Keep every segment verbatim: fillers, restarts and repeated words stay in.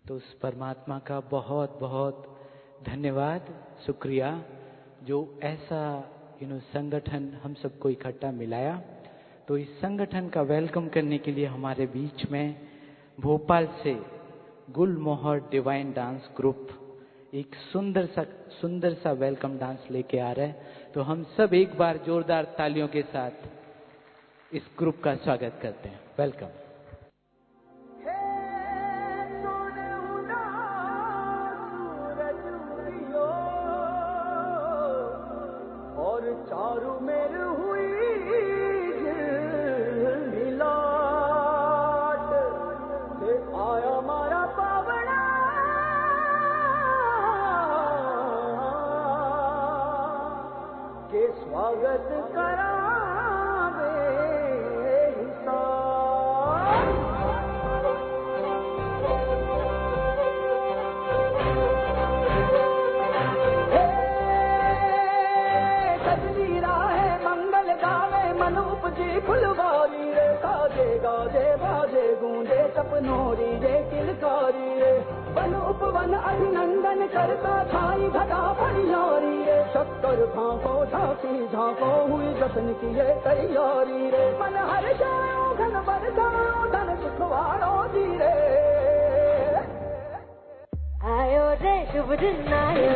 तो उस परमात्मा का बहुत बहुत धन्यवाद, शुक्रिया, जो ऐसा यू नो संगठन हम सबको इकट्ठा मिलाया। तो इस संगठन का वेलकम करने के लिए हमारे बीच में भोपाल से गुलमोहर डिवाइन डांस ग्रुप एक सुंदर सा सुंदर सा वेलकम डांस लेके आ रहा है। तो हम सब एक बार जोरदार तालियों के साथ इस ग्रुप का स्वागत करते हैं। वेलकम। और चारू मेर हुई मिलाट से आया मारा पावना के स्वागत करा जी फुलवारी रे गाजे गाजे बाजे गूंजे सपनोरी रे किलकारी रे वन उपवन अभिनंदन करता छाई घटा परियारी रे शक्कर भांको झांकी झांको हुई जश्न की ये तैयारी रे मन हर जाओ घन बरसाओ धन सुखवारो जी रे आयो रे शुभ दिन आयो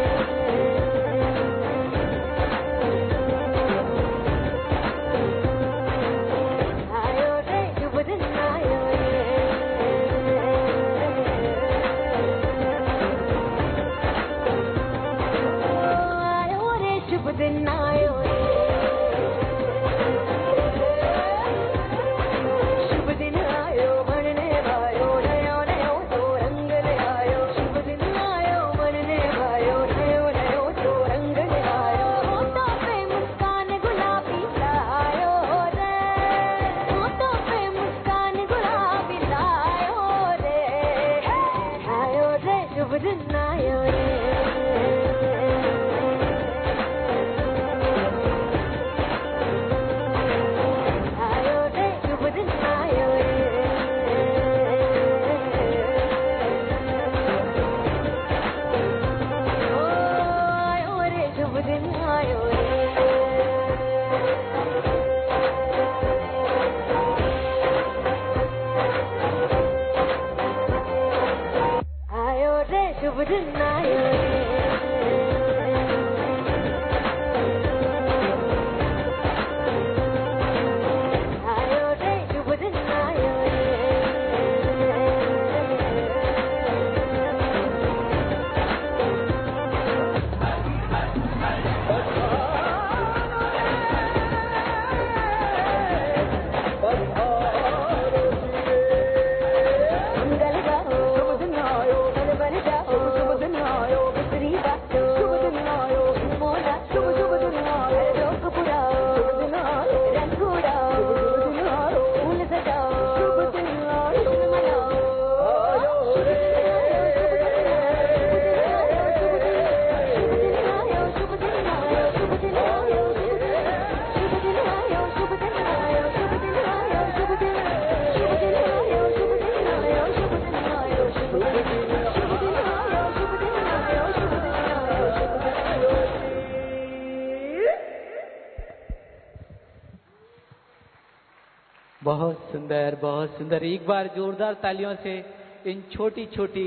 बहुत सुंदर, बहुत सुंदर। एक बार जोरदार तालियों से इन छोटी छोटी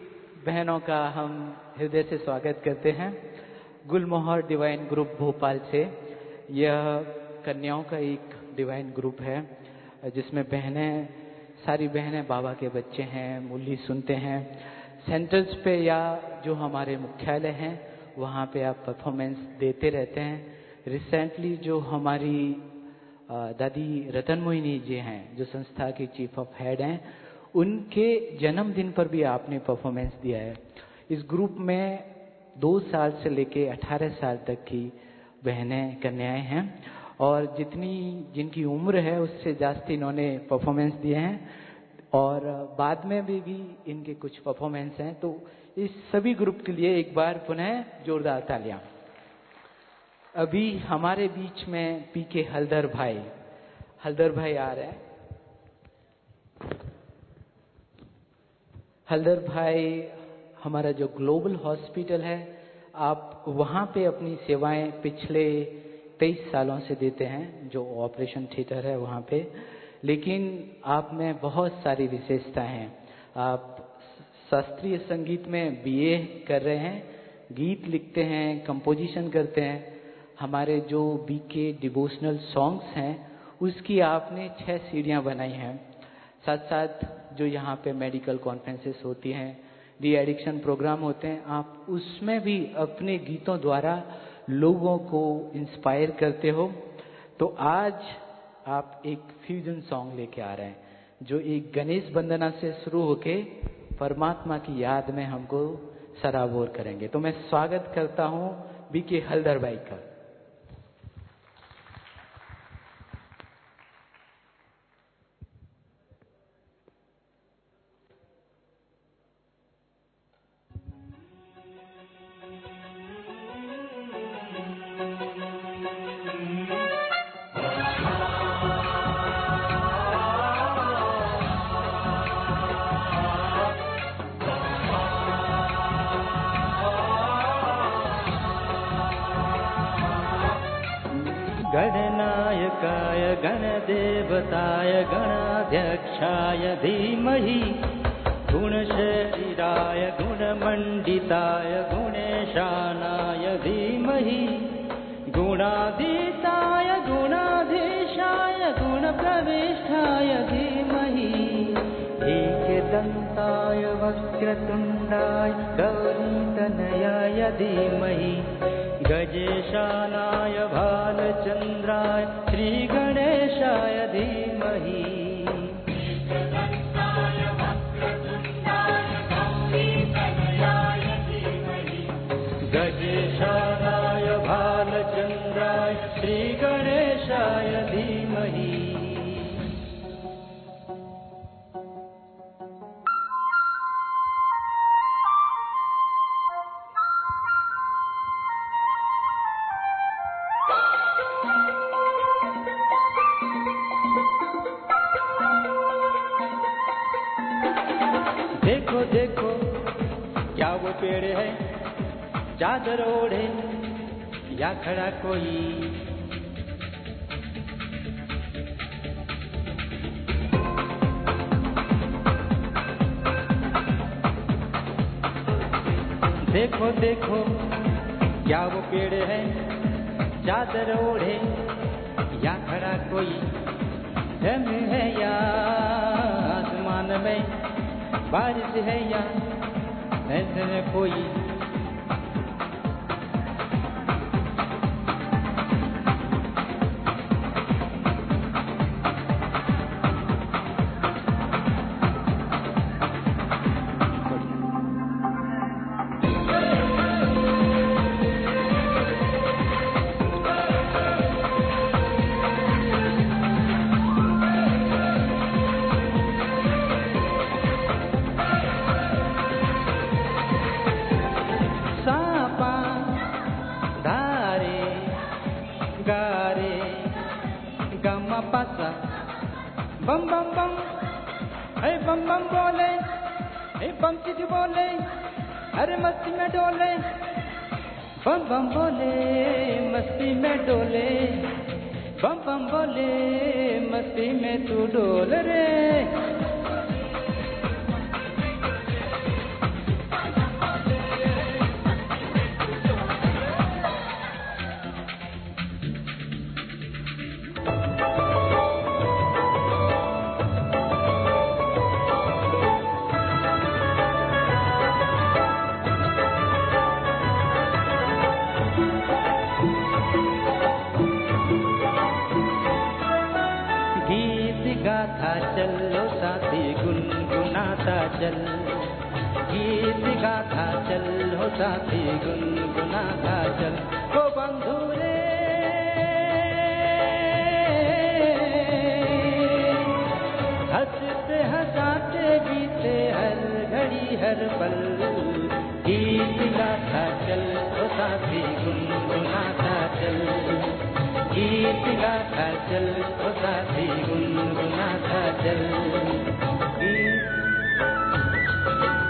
बहनों का हम हृदय से स्वागत करते हैं। गुलमोहर डिवाइन ग्रुप भोपाल से यह कन्याओं का एक डिवाइन ग्रुप है जिसमें बहनें, सारी बहनें बाबा के बच्चे हैं, मुरली सुनते हैं। सेंटर्स पे या जो हमारे मुख्यालय हैं वहाँ पे आप परफॉर्मेंस देते रहते हैं। रिसेंटली जो हमारी दादी रतन मोहिनी जी हैं, जो संस्था की चीफ ऑफ हेड हैं, उनके जन्मदिन पर भी आपने परफॉर्मेंस दिया है। इस ग्रुप में दो साल से लेके अठारह साल तक की बहनें, कन्याएं हैं और जितनी जिनकी उम्र है उससे जास्ती इन्होंने परफॉर्मेंस दिए हैं और बाद में भी, भी इनके कुछ परफॉर्मेंस हैं। तो इस सभी ग्रुप के लिए एक बार पुनः जोरदार तालियां। अभी हमारे बीच में पी के हलदर भाई हलदर भाई आ रहे हैं। हल्दर भाई हमारा जो ग्लोबल हॉस्पिटल है, आप वहाँ पे अपनी सेवाएं पिछले तेईस सालों से देते हैं, जो ऑपरेशन थिएटर है वहाँ पे। लेकिन आप में बहुत सारी विशेषताएं हैं। आप शास्त्रीय संगीत में बीए कर रहे हैं, गीत लिखते हैं, कंपोजिशन करते हैं। हमारे जो बीके डिवोशनल सॉन्ग्स हैं उसकी आपने छह सीढ़ियाँ बनाई हैं। साथ साथ जो यहाँ पे मेडिकल कॉन्फ्रेंसेस होती हैं, डी एडिक्शन प्रोग्राम होते हैं, आप उसमें भी अपने गीतों द्वारा लोगों को इंस्पायर करते हो। तो आज आप एक फ्यूजन सॉन्ग लेके आ रहे हैं, जो एक गणेश वंदना से शुरू होके परमात्मा की याद में हमको सराबोर करेंगे। तो मैं स्वागत करता हूँ बीके हल्दर भाई का। गणनायकाय गणदेवताय गणाध्यक्षाय धीमहि गुणशरीराय गुणमण्डिताय गुणेशानाय धीमहि गुणाधीताय गुणाधीशाय गुणप्रविष्टाय धीमहि एकदन्ताय वक्रतुण्डाय गौरीतनयाय धीमहि गजेशानाय भालचन्द्राय श्रीगणेशाय धीमहि गजेशानाय भालचन्द्राय श्रीगणेशाय धीमहि। देखो देखो क्या वो पेड़ है, चादर ओढ़े या खड़ा कोई। देखो देखो क्या वो पेड़ है, चादर ओढ़े या खड़ा कोई। धन है या आसमान में बारिश है या ऐसे में कोई। बम बम बम हे बम बम बोले, हे बम चिट बोले, अरे मस्ती में डोले। बम बम बोले मस्ती में डोले, बम बम बोले मस्ती में तू डोल रे। गाथा चलो साथी गुनगुनाता चल, गीत गाथा चलो साथी गुनगुनाता चल। ओ बंधु रे हंसते हंसाते बीते हर घड़ी हर पल। गीत गाथा चलो साथी गुनगुनाता चल, गीत गाथा चल ओ साथी गुनगुनाता चल। गीत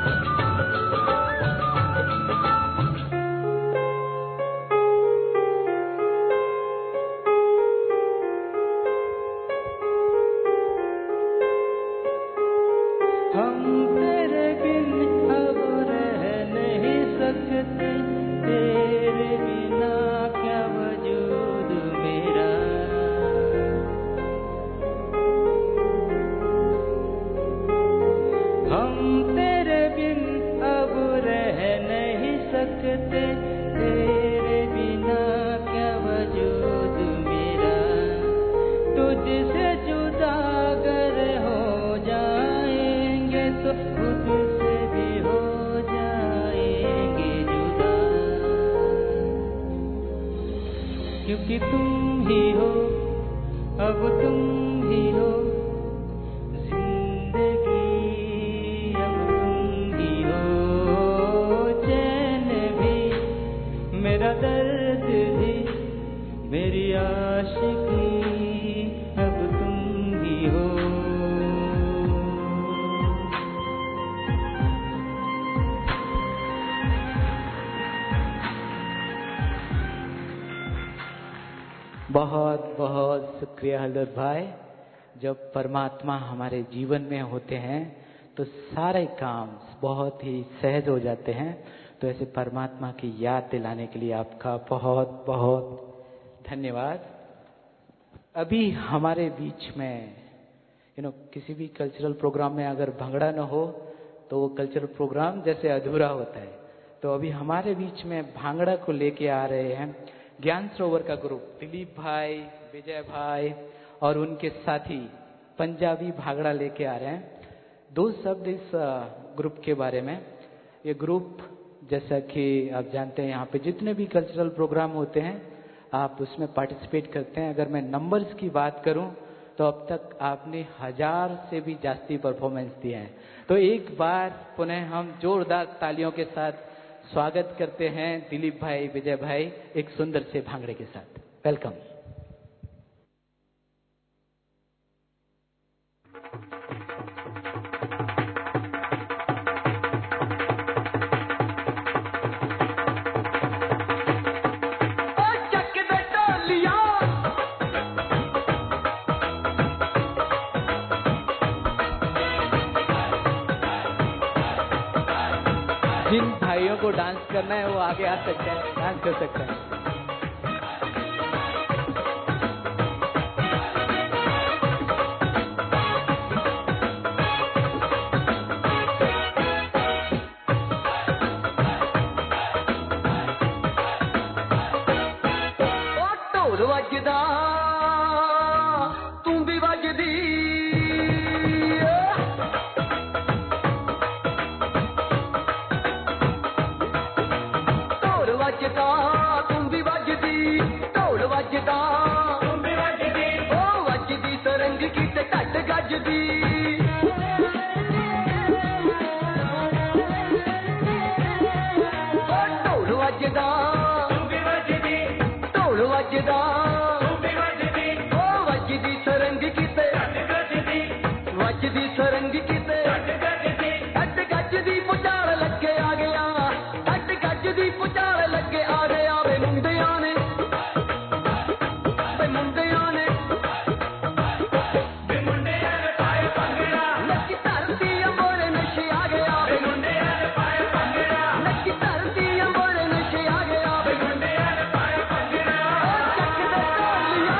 सकते, तेरे बिना क्या वजूद मेरा, तुझसे जुदा अगर हो जाएंगे तो खुद से भी हो जाएंगे जुदा, क्योंकि तुम ही हो, अब तुम ही हो जिंदगी, अब तुम ही हो चैन भी, मेरा दर्द भी, मेरी आशिकी, अब तुम ही हो। बहुत बहुत शुक्रिया हलदर भाई। जब परमात्मा हमारे जीवन में होते हैं तो सारे काम बहुत ही सहज हो जाते हैं। तो ऐसे परमात्मा की याद दिलाने के लिए आपका बहुत बहुत धन्यवाद। अभी हमारे बीच में यू नो किसी भी कल्चरल प्रोग्राम में अगर भंगड़ा न हो तो वो कल्चरल प्रोग्राम जैसे अधूरा होता है। तो अभी हमारे बीच में भांगड़ा को लेके आ रहे हैं ज्ञान सरोवर का ग्रुप, दिलीप भाई, विजय भाई और उनके साथी पंजाबी भांगड़ा लेके आ रहे हैं। दो शब्द इस ग्रुप के बारे में। ये ग्रुप जैसा कि आप जानते हैं यहाँ पे जितने भी कल्चरल प्रोग्राम होते हैं आप उसमें पार्टिसिपेट करते हैं। अगर मैं नंबर्स की बात करूं तो अब तक आपने हजार से भी जास्ती परफॉर्मेंस दिए हैं। तो एक बार पुनः हम जोरदार तालियों के साथ स्वागत करते हैं दिलीप भाई, विजय भाई एक सुंदर से भांगड़े के साथ। वेलकम। जिन भाइयों को डांस करना है वो आगे आ सकते हैं, डांस कर सकते हैं। ढोल वजदा तू भी वजदी, ढोल वजदा तू भी वजदी, ढोल वजदा तू भी वजदी, ओ वजदी सरंग की ते घट गजदी, ओ ढोल वजदा तू भी वजदी, ढोल वजदा तू भी वजदी, ओ वजदी सरंग की ते घट गजदी, वजदी सरंग की ते घट गजदी, घट गजदी पुचाल लगे आ गया, घट गजदी पुचाल लगे आ गया वे मुंडिया ने, वे मुंडिया ने, वे मुंडिया ने पाए भंगड़ा, नची धरती अंबोरे नशे आ गया, वे मुंडिया ने पाए भंगड़ा, नची धरती अंबोरे नशे आ गया, वे मुंडिया ने पाए भंगड़ा, ओ चक दे ढोलिया।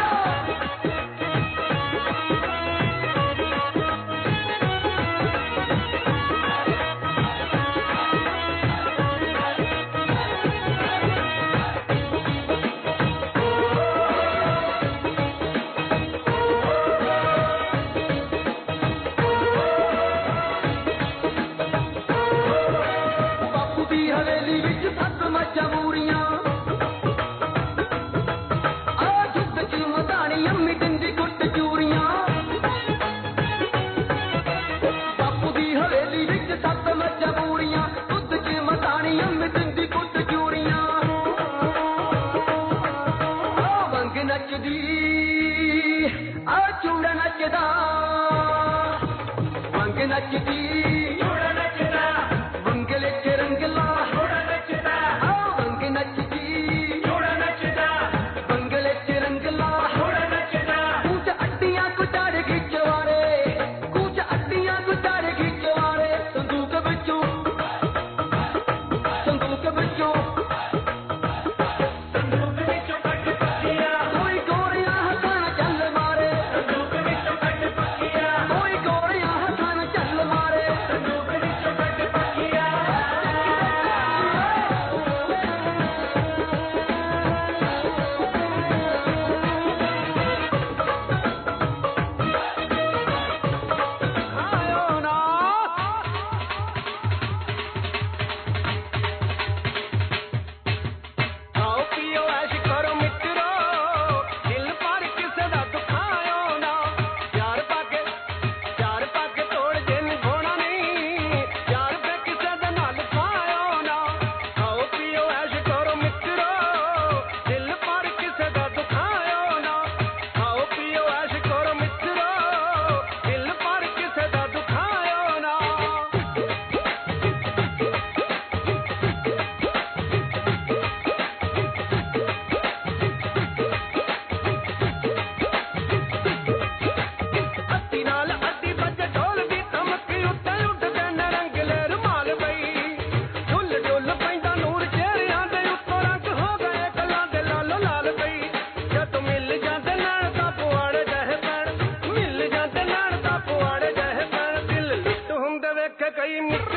बापू दी हवेली विच सत मच्छां मूरियां, आ जुग च मदानी अम्मी दिंदी गुट चूरियां, बापू दी हवेली विच सत मच्छां मूरियां, दुध च मदानी अम्मी दिंदी गुट चूरियां, आ वंग नचदी आ चूड़ा नचदा, वंग नचदी चूड़ा नचदा, वंगले च रंगला चूड़ा नचदा, आ वंग नचदी चूड़ा नचदा, वंगले च रंगला चूड़ा नचदा, कुछ अड्डियां कुचाड़ खिचवारे, कुछ अड्डियां कुचाड़ खिचवारे, संदूक विचों संदूक विचों संदूक विचों कट पक्किया, कोई गोरियां हथां नाल चल मारे, संदूक विचों कट पक्किया, कोई गोरियां हथां नाल चल मारे,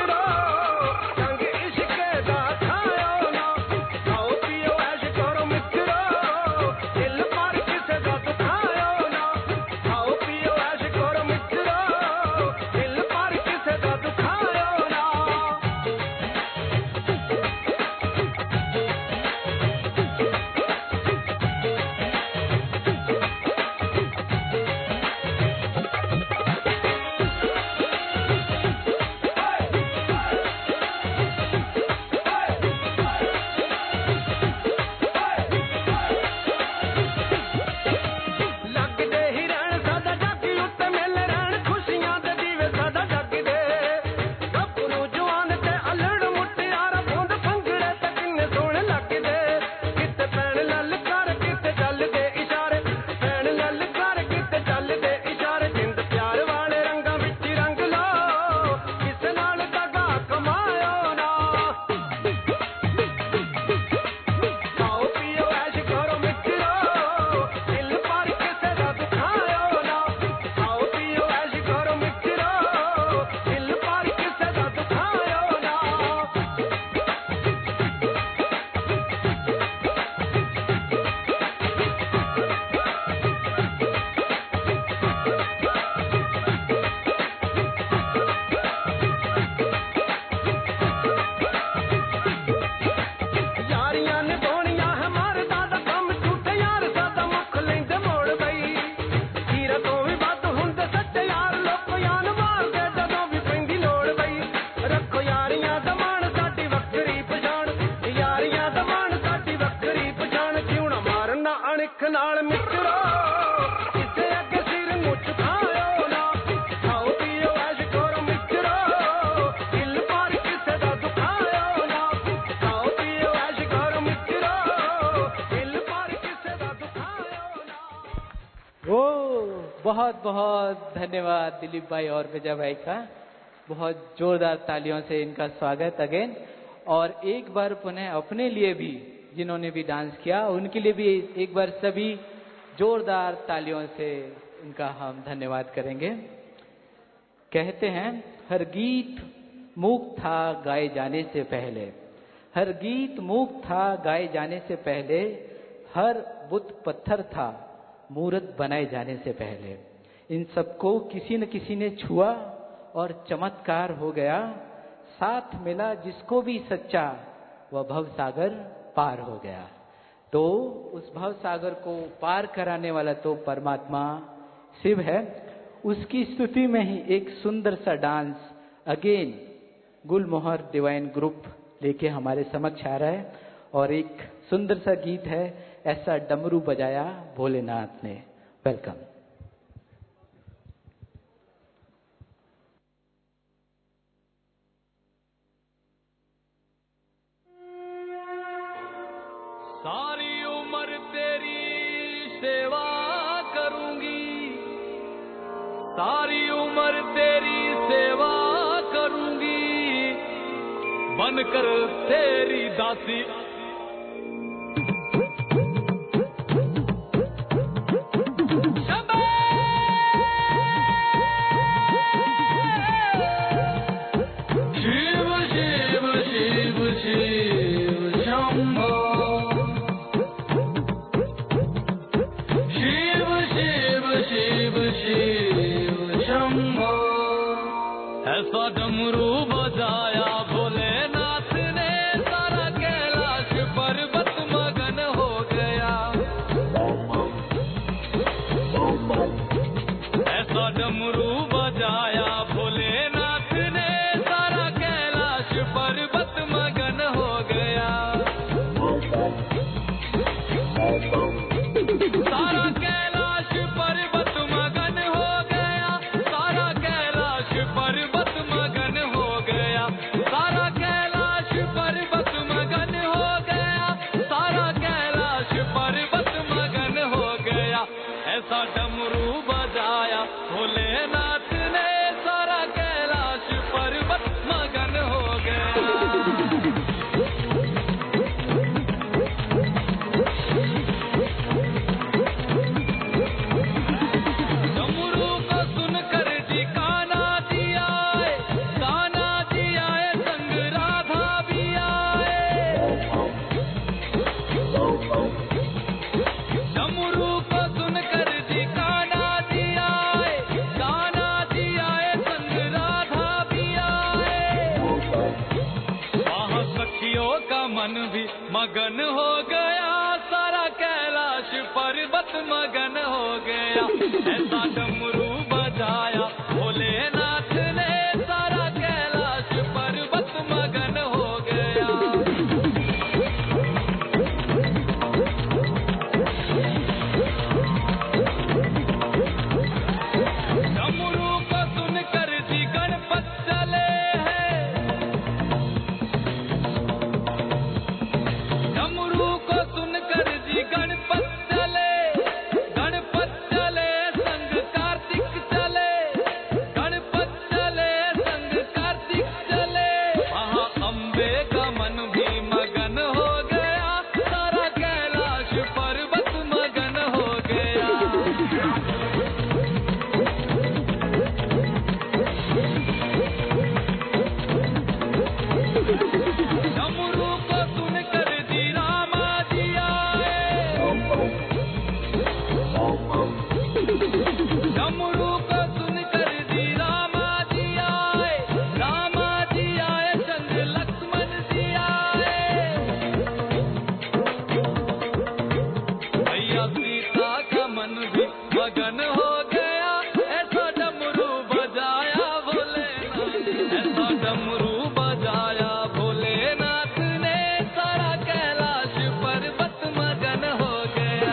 बहुत बहुत धन्यवाद दिलीप भाई और विजय भाई का। बहुत जोरदार तालियों से इनका स्वागत अगेन। और एक बार पुनः अपने लिए भी जिन्होंने भी डांस किया उनके लिए भी एक बार सभी जोरदार तालियों से उनका हम धन्यवाद करेंगे। कहते हैं हर गीत मूक था गाए जाने से पहले, हर गीत मूक था गाए जाने से पहले, हर बुत पत्थर था मूर्त बनाए जाने से पहले। इन सबको किसी न किसी ने छुआ और चमत्कार हो गया, साथ मिला जिसको भी सच्चा वह भव सागर पार हो गया। तो उस भव सागर को पार कराने वाला तो परमात्मा शिव है। उसकी स्तुति में ही एक सुंदर सा dance again Gulmohar divine group लेके हमारे समक्ष आ रहा है। और एक सुंदर सा गीत है ऐसा डमरू बजाया भोलेनाथ ने। वेलकम। सारी उम्र तेरी सेवा करूंगी, सारी उम्र तेरी सेवा करूंगी, बनकर तेरी दासी। ऐसा डमरू बजाया भोलेनाथ ने सारा कैलाश का मन भी मगन हो गया, सारा कैलाश पर्वत मगन हो गया। ऐसा डमरू बजाया भोलेनाथ ने, सारा कैलाश पर्वत मगन हो गया। डमरू को सुनकर जी गणपत चले हैं, डमरू को सुनकर जी गणपत चले, गणपत चले संग कार्तिक चले, गणपत चले संग कार्तिक चले। वहाँ अम्बे का मन भी मगन हो गया, सारा कैलाश पर्वत मगन हो गया। डमरू को सुनकर जी रामा जी आए, डमरू को सुनकर जी रामा जी आए, रामा जी आए संग लक्ष्मण जी आए। भैया सीता का मन भी मगन हो गया, ऐसा डमरू बजाया भोलेनाथ, ऐसा डमरू बजाया भोलेनाथ ने, सारा कैलाश पर्वत मगन हो गया।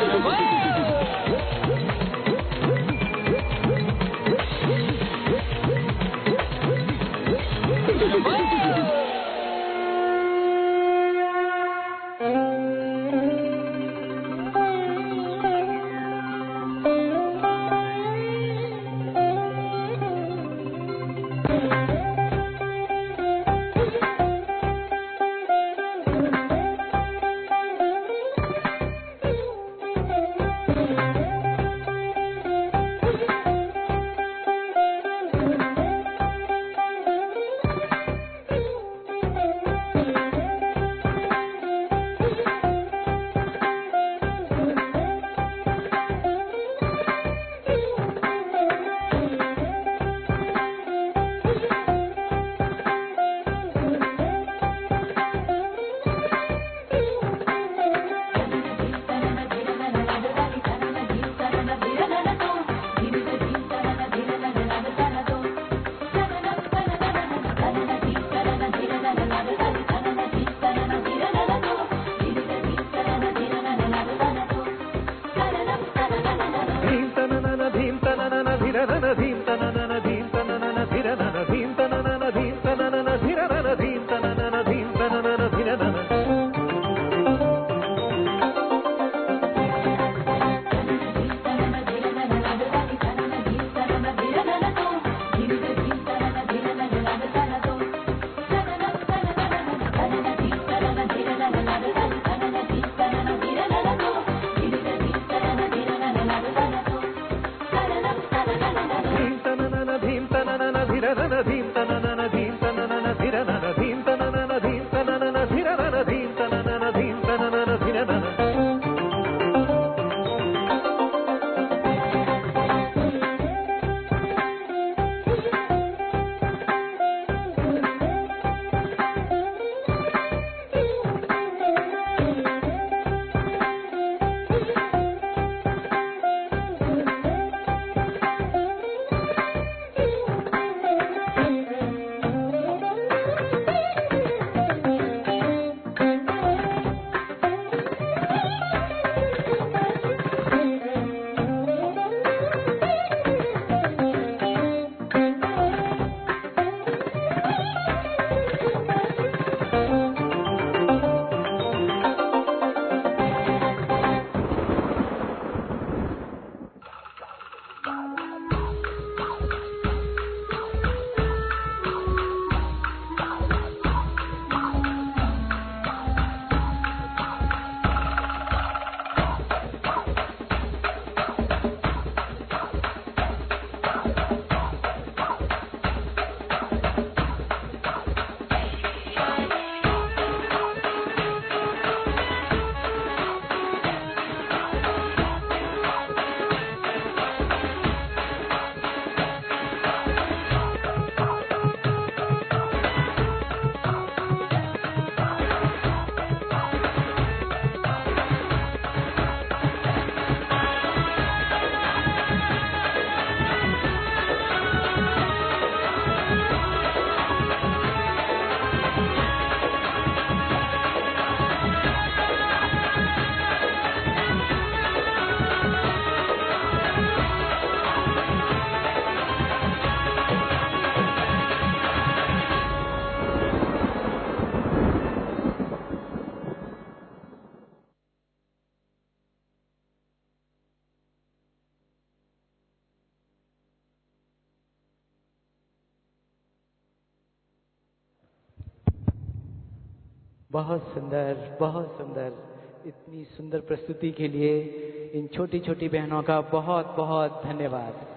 बहुत सुंदर, बहुत सुंदर। इतनी सुंदर प्रस्तुति के लिए इन छोटी छोटी बहनों का बहुत बहुत धन्यवाद।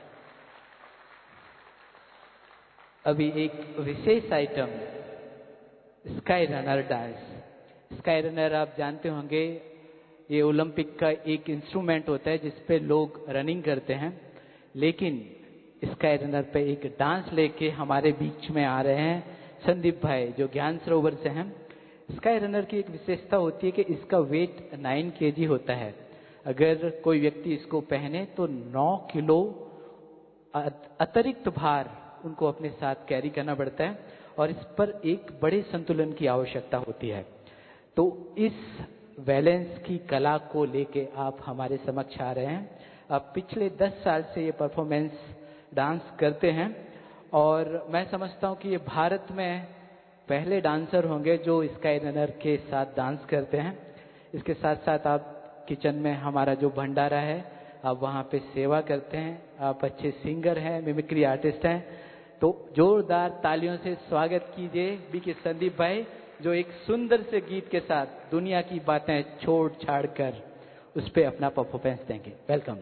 अभी एक विशेष item, sky runner dance. Sky runner आप जानते होंगे, ये ओलंपिक का एक इंस्ट्रूमेंट होता है जिसपे लोग रनिंग करते हैं, लेकिन स्काई रनर पे एक डांस लेके हमारे बीच में आ रहे हैं संदीप भाई, जो ज्ञान सरोवर से हैं। स्काई रनर की एक विशेषता होती है कि इसका वेट नाइन केजी होता है। अगर कोई व्यक्ति इसको पहने तो नौ किलो अतिरिक्त भार उनको अपने साथ कैरी करना पड़ता है और इस पर एक बड़े संतुलन की आवश्यकता होती है। तो इस बैलेंस की कला को लेके आप हमारे समक्ष आ रहे हैं। आप पिछले दस साल से ये परफॉर्मेंस डांस करते हैं और मैं समझता हूँ कि ये भारत में पहले डांसर होंगे जो स्काई रनर के साथ डांस करते हैं। इसके साथ साथ आप किचन में हमारा जो भंडारा है, आप वहाँ पे सेवा करते हैं। आप अच्छे सिंगर हैं, मिमिक्री आर्टिस्ट हैं। तो जोरदार तालियों से स्वागत कीजिए बी के संदीप भाई, जो एक सुंदर से गीत के साथ दुनिया की बातें छोड़ छाड़ कर उस पर अपना परफॉर्मेंस देंगे। Welcome.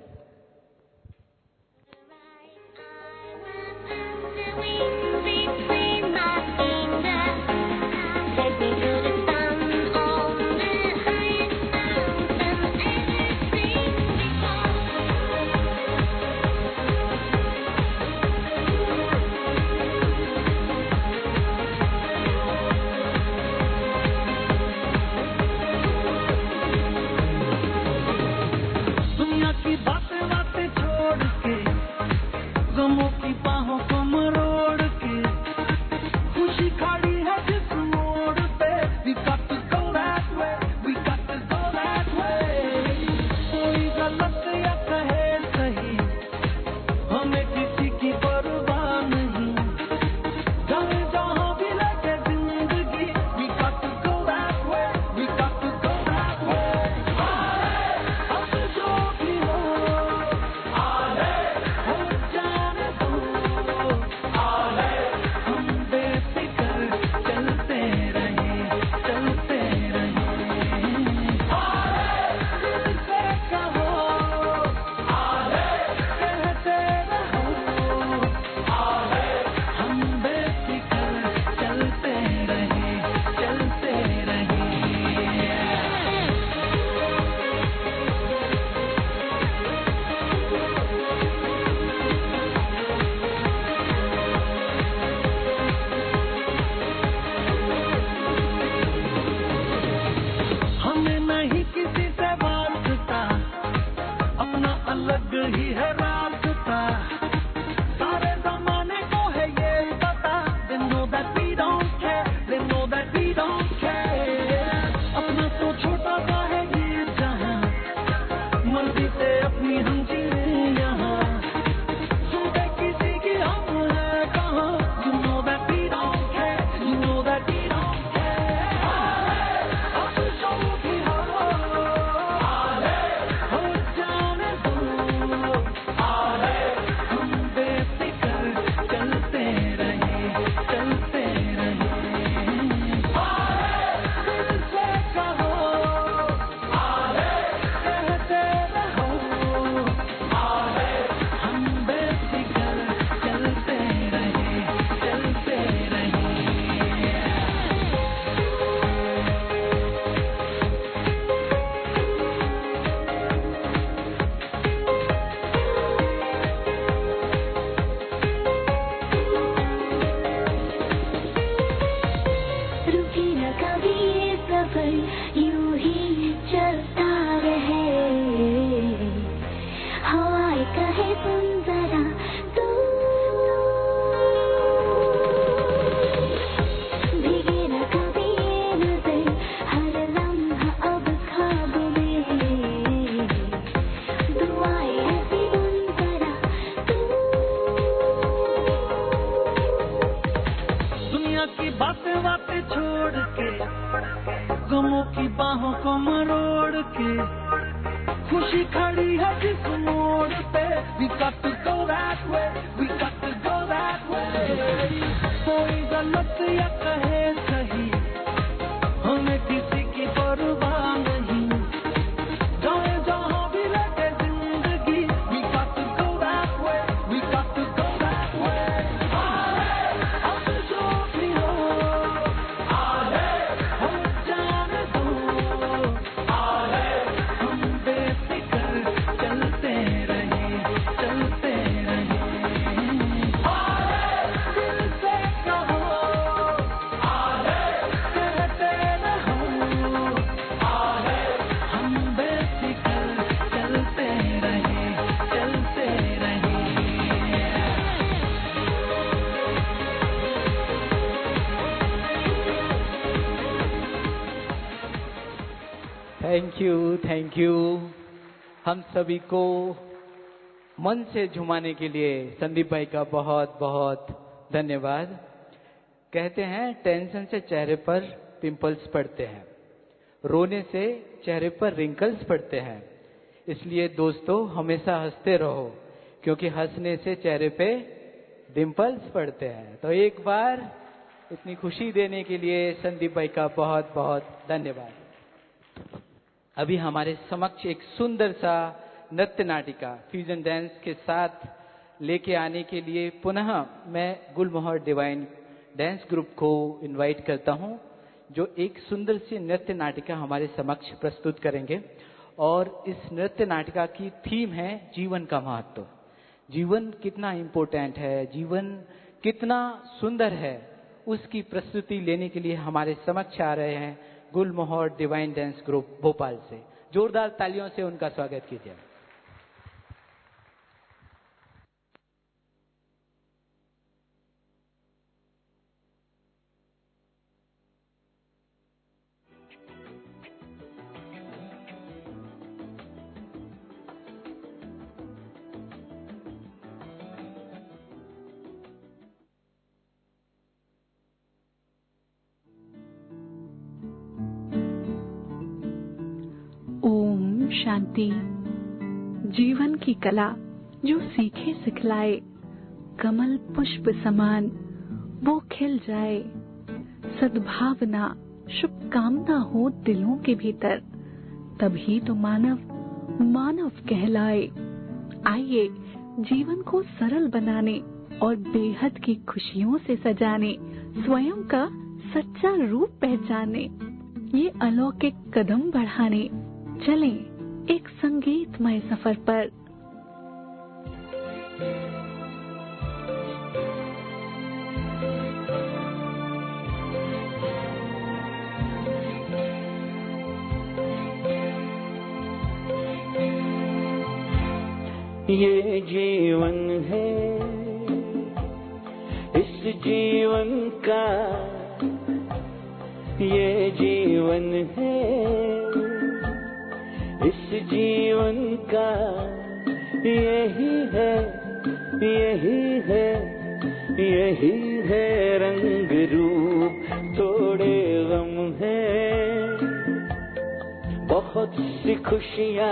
Thank you, thank you. हम सभी को मन से झुमाने के लिए संदीप भाई का बहुत बहुत धन्यवाद। कहते हैं टेंशन से चेहरे पर पिंपल्स पड़ते हैं, रोने से चेहरे पर रिंकल्स पड़ते हैं। इसलिए दोस्तों हमेशा हंसते रहो, क्योंकि हंसने से चेहरे पे डिम्पल्स पड़ते हैं। तो एक बार इतनी खुशी देने के लिए संदीप भाई का बहुत बहुत धन्यवाद। अभी हमारे समक्ष एक सुंदर सा नृत्य नाटिका फ्यूजन डांस के साथ लेके आने के लिए पुनः मैं गुलमोहर डिवाइन डांस ग्रुप को इनवाइट करता हूं, जो एक सुंदर सी नृत्य नाटिका हमारे समक्ष प्रस्तुत करेंगे। और इस नृत्य नाटिका की थीम है जीवन का महत्व। जीवन कितना इम्पोर्टेंट है, जीवन कितना सुंदर है, उसकी प्रस्तुति लेने के लिए हमारे समक्ष आ रहे हैं Gulmohar divine dance group Bhopal से। जोरदार तालियों से उनका स्वागत कीजिए। ओम शांति। जीवन की कला जो सीखे सिखलाए, कमल पुष्प समान वो खिल जाए। सद्भावना शुभकामना हो दिलों के भीतर, तभी तो मानव मानव कहलाए। आइए जीवन को सरल बनाने और बेहद की खुशियों से सजाने, स्वयं का सच्चा रूप पहचाने, ये अलौकिक कदम बढ़ाने चलें एक संगीतमय सफर पर। ये जीवन है, इस जीवन का ये जीवन है, इस जीवन का यही है, यही है, यही है रंग रूप। थोड़े गम है, बहुत सी खुशियाँ,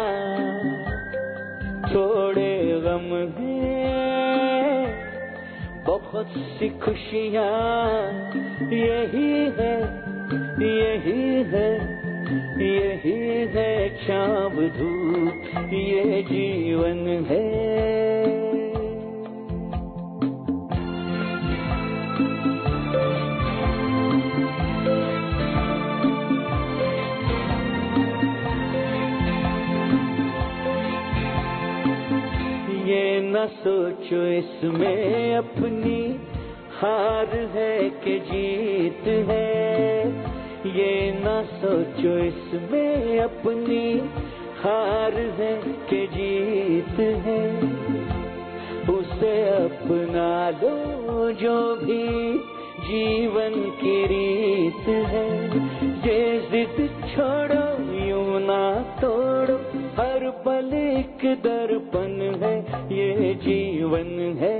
थोड़े गम है, बहुत सी खुशियाँ। यही है, यही है, यही है छाँव धूप, ये जीवन है। ये न सोचो इसमें अपनी हार है कि जीत है, ये न सोचो इसमें अपनी हार है कि जीत है। उसे अपना लो जो भी जीवन की रीत है। ये जिद छोड़ो यूं ना तोड़ो, हर पल एक दर्पण है, ये जीवन है।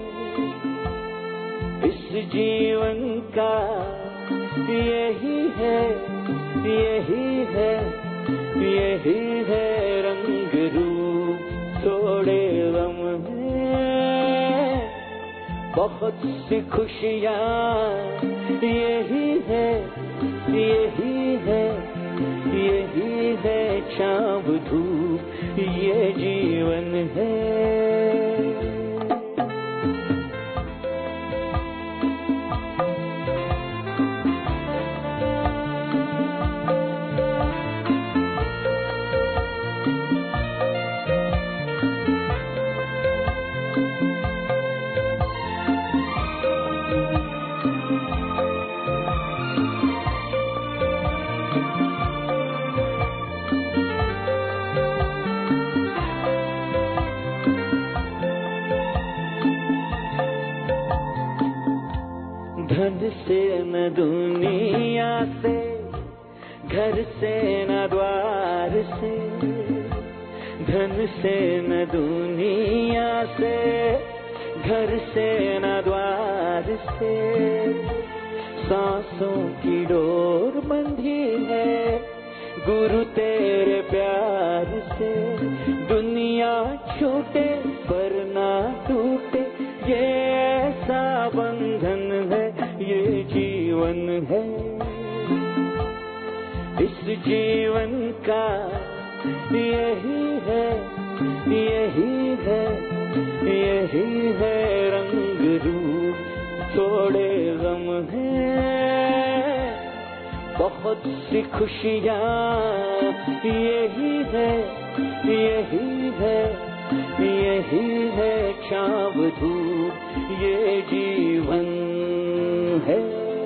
इस जीवन का यही है, यही है, यही है रंग रूप। थोड़े गम है, बहुत सी खुशियाँ। यही है, यही है, यही है छाँव धूप, ये जीवन है। धन से न दुनिया से, घर से न द्वार से, धन से न दुनिया से, घर से न द्वार से, सांसों की डोर बंधी है गुरु तेरे प्यार से। दुनिया छूटे पर ना टूटे, ये ऐसा बंधन है, ये जीवन है। इस जीवन का यही है, यही है, यही है रंग रूप, थोड़े गम है, बहुत सी खुशियाँ, यही है, यही है, यही है छाव धूप, ये जीवन है।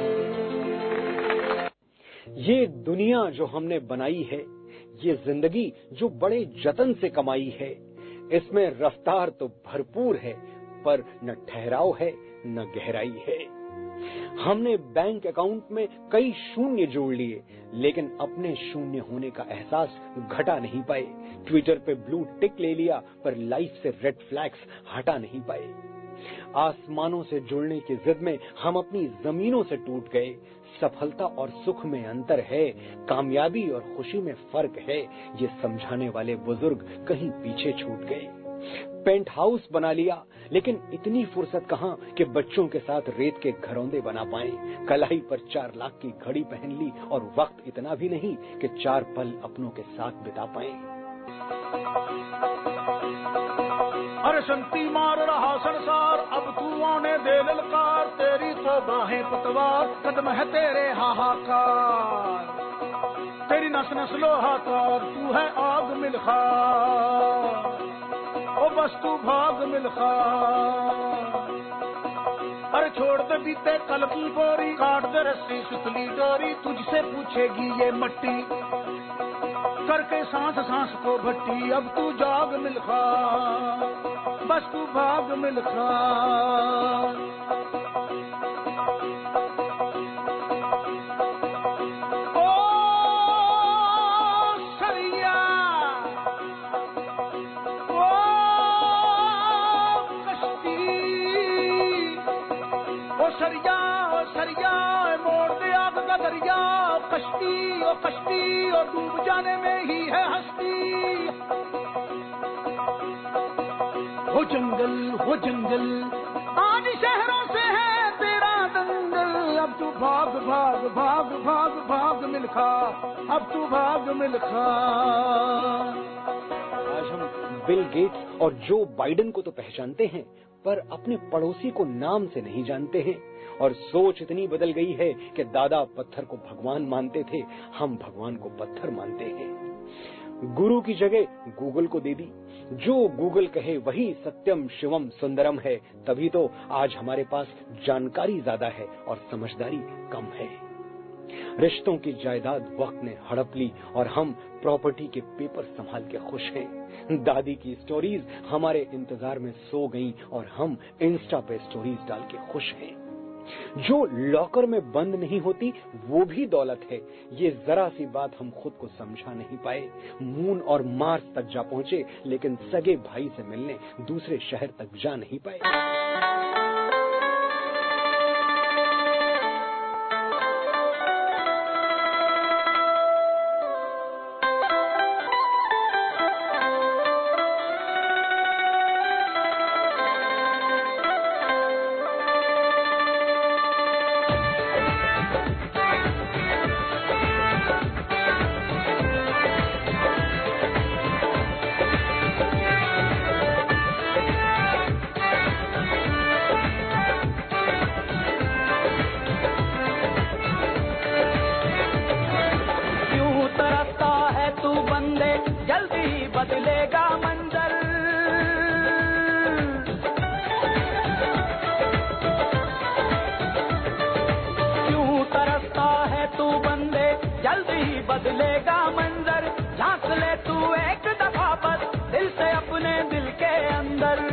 ये दुनिया जो हमने बनाई है, ये जिंदगी जो बड़े जतन से कमाई है, इसमें रफ्तार तो भरपूर है, पर न ठहराव है न गहराई है। हमने बैंक अकाउंट में कई शून्य जोड़ लिए, लेकिन अपने शून्य होने का एहसास घटा नहीं पाए। ट्विटर पे ब्लू टिक ले लिया, पर लाइफ से रेड फ्लैग्स हटा नहीं पाए। आसमानों से जुड़ने की जिद में हम अपनी जमीनों से टूट गए। सफलता और सुख में अंतर है, कामयाबी और खुशी में फर्क है, ये समझाने वाले बुजुर्ग कहीं पीछे छूट गए। पेंट हाउस बना लिया, लेकिन इतनी फुर्सत कहाँ कि बच्चों के साथ रेत के घरौंदे बना पाए। कलाई पर चार लाख की घड़ी पहन ली, और वक्त इतना भी नहीं कि चार पल अपनों के साथ बिता पाए। अरे शक्ति मार रहा संसार, अब तू आने दे ललकार, तेरी तो बाहें पतवार, कदम है तेरे हाहाकार, तेरी नस नस लोहा तार, तू है आग मिलखार, ओ बस तू भाग मिलखार। अरे छोड़ दे बीते कल की बोरी, काट दे रस्सी सुतली डोरी, तुझसे पूछेगी ये मट्टी, करके सांस सांस को भट्टी, अब तू जाग मिलखार, बस तू भाग मिलखार। ओ सरिया, ओ कश्ती, ओ सरिया, ओ सरिया, मोड़ दे आग का दरिया, कश्ती, ओ कश्ती, और डूब जाने में ही है हस्ती। हो जंगल, हो जंगल, आज शहरों से है तेरा दंगल, अब तू भाग भाग भाग भाग भाग मिल्खा, अब तू भाग मिल्खा। आज हम बिल गेट्स और जो बाइडेन को तो पहचानते हैं, पर अपने पड़ोसी को नाम से नहीं जानते हैं। और सोच इतनी बदल गई है कि दादा पत्थर को भगवान मानते थे, हम भगवान को पत्थर मानते हैं। गुरु की जगह गूगल को दे दी, जो गूगल कहे वही सत्यम शिवम सुंदरम है। तभी तो आज हमारे पास जानकारी ज्यादा है और समझदारी कम है। रिश्तों की जायदाद वक्त ने हड़प ली और हम प्रॉपर्टी के पेपर संभाल के खुश हैं। दादी की स्टोरीज हमारे इंतजार में सो गईं और हम इंस्टा पे स्टोरीज डाल के खुश हैं। जो लॉकर में बंद नहीं होती वो भी दौलत है, ये जरा सी बात हम खुद को समझा नहीं पाए। मून और मार्स तक जा पहुंचे, लेकिन सगे भाई से मिलने दूसरे शहर तक जा नहीं पाए। बदलेगा मंजर, क्यों तरसता है तू बंदे, जल्द ही बदलेगा मंजर। झांक ले तू एक दफा बस दिल से अपने दिल के अंदर,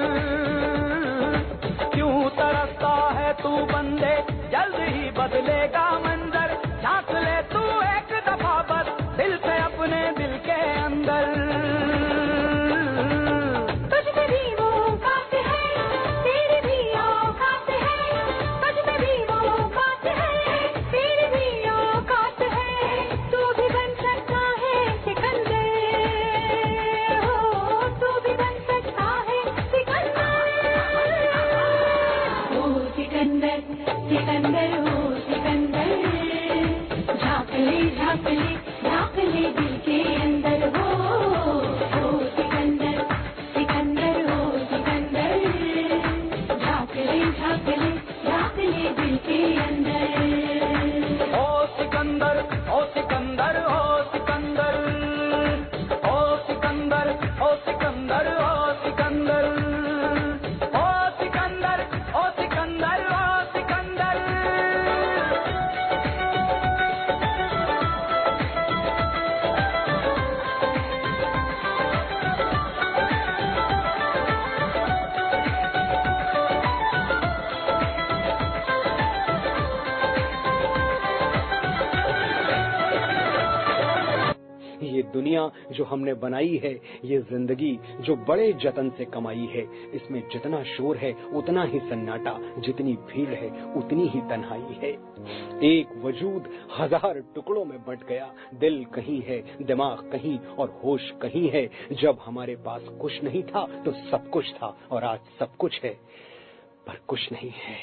क्यों तरसता है तू बंदे, जल्द ही बदलेगा मंजर। झांक ले तू एक दफा झाँक ले झाँक ले दिल के अंदर हो हो सिकंदर सिकंदर हो सिकंदर झाँक ले झाँक ले झाँक ले दिल के अंदर ओ सिकंदर ओ सिकंदर ओ सिकंदर ओ सिकंदर ओ सिकंदर ओ सिकंदर ओ सिकंदर ओ सिकंदर ओ सिकंदर ये दुनिया जो हमने बनाई है, ये जिंदगी जो बड़े जतन से कमाई है, इसमें जितना शोर है उतना ही सन्नाटा, जितनी भीड़ है उतनी ही तन्हाई है। एक वजूद हजार टुकड़ों में बंट गया, दिल कहीं है, दिमाग कहीं और होश कहीं है। जब हमारे पास कुछ नहीं था तो सब कुछ था, और आज सब कुछ है पर कुछ नहीं है।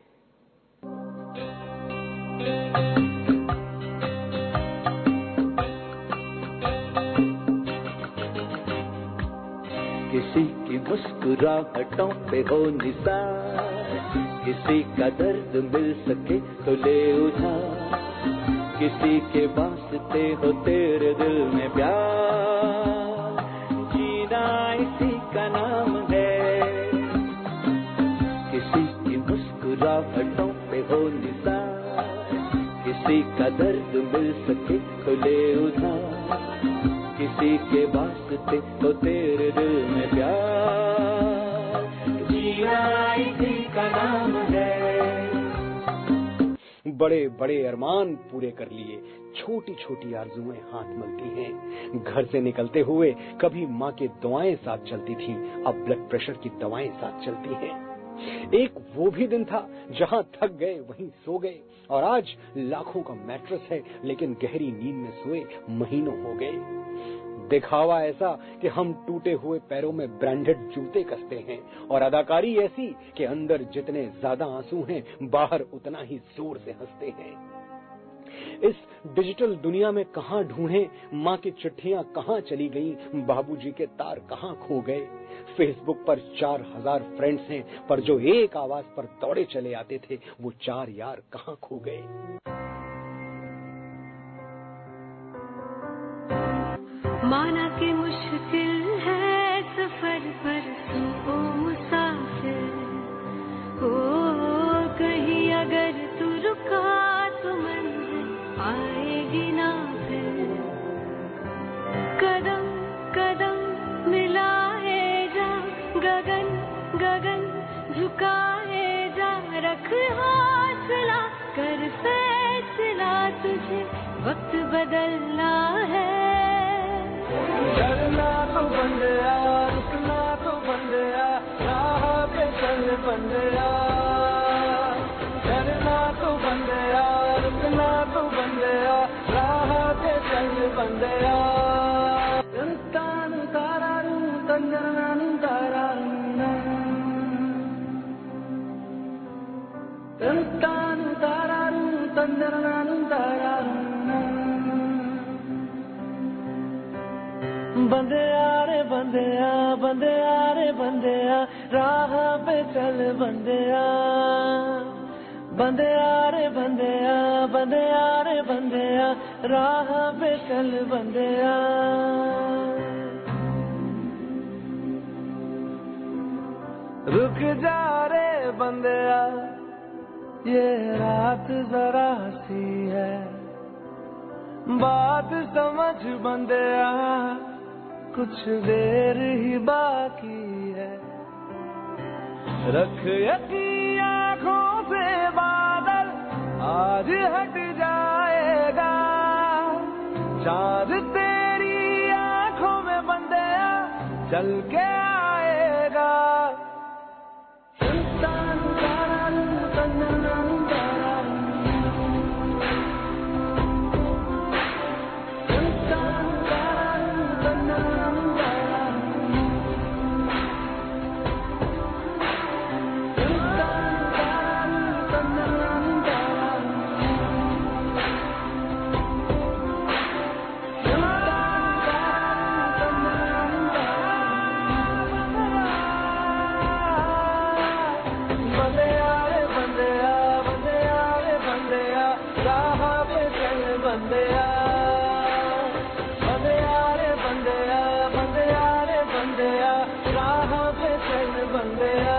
किसी की मुस्कुराहटों पे हो निसार, किसी का दर्द मिल सके तो ले उधार, किसी के वास्ते हो तेरे दिल में प्यार, जीना इसी का नाम है। किसी की मुस्कुराहटों पे हो निसार, किसी का दर्द मिल सके तो ले उधार, किसी के वास्ते तो तेरे दिल में प्यार, जीना इसी का नाम है। बड़े बड़े अरमान पूरे कर लिए, छोटी छोटी आरजुएं हाथ मलती हैं। घर से निकलते हुए कभी माँ की दुआएं साथ चलती थीं, अब ब्लड प्रेशर की दवाएं साथ चलती हैं। एक वो भी दिन था जहां थक गए वहीं सो गए, और आज लाखों का मैट्रेस है लेकिन गहरी नींद में सोए महीनों हो गए। दिखावा ऐसा कि हम टूटे हुए पैरों में ब्रांडेड जूते कसते हैं, और अदाकारी ऐसी कि अंदर जितने ज्यादा आंसू हैं बाहर उतना ही जोर से हंसते हैं। इस डिजिटल दुनिया में कहां ढूंढें, माँ की चिट्ठियां कहां चली गईं, बाबूजी के तार कहां खो गए। फेसबुक पर चार हजार फ्रेंड्स हैं, पर जो एक आवाज पर दौड़े चले आते थे वो चार यार कहां खो गए। माना कि मुश्किल है सफर पर तू मुसाफिर, ओ कहीं अगर तू रुका तो मंजिल आएगी ना फिर। कदम कदम मिलाए जा, गगन गगन झुकाए जा, रख हौसला कर फैसला, तुझे वक्त बदलना है। डरना तो बंदया, रुकना तो बंदया, राह पे चल बंदया। डरना तो बंदया, रुकना तो बंदया, राह पे चल बंदया। तानु तारारू तंदनानु तारारू, तानु तारारू तंदनानु तारारू। बंदया रे बंदया, बंदया रे बंदया, राह पे चल बंदया। बंदया रे बंदया, बंदया रे बंदया, राह पे चल बंदया। रुक जा रे बंदया, ये रात जरा सी है, बात समझ बंदया, कुछ देर ही बाकी है। रख यकीन आँखों से बादल आज हट जाएगा, चाँद तेरी आँखों में बंदया चल के आएगा। बंदिया बंदिया रे बंदिया बंदिया रे बंदिया राह पे चल बंदिया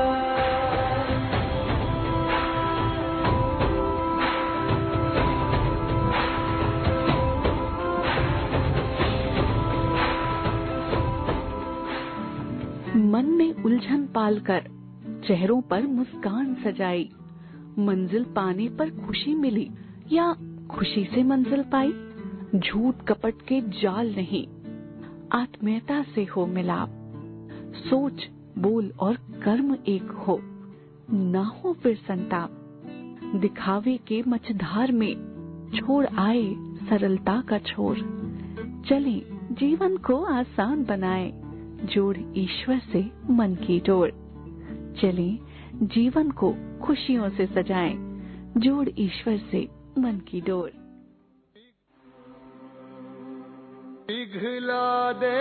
मन में उलझन पालकर चेहरों पर मुस्कान सजाई, मंजिल पाने पर खुशी मिली या खुशी से मंजिल पाई। झूठ कपट के जाल नहीं, आत्मीयता से हो मिलाप। सोच बोल और कर्म एक हो, ना हो फिर संताप। दिखावे के मझधार में छोड़ आए सरलता का छोर। चले जीवन को आसान बनाए, जोड़ ईश्वर से मन की डोर। चले जीवन को खुशियों से सजाएं, जोड़ ईश्वर से मन की डोर। पिघला दे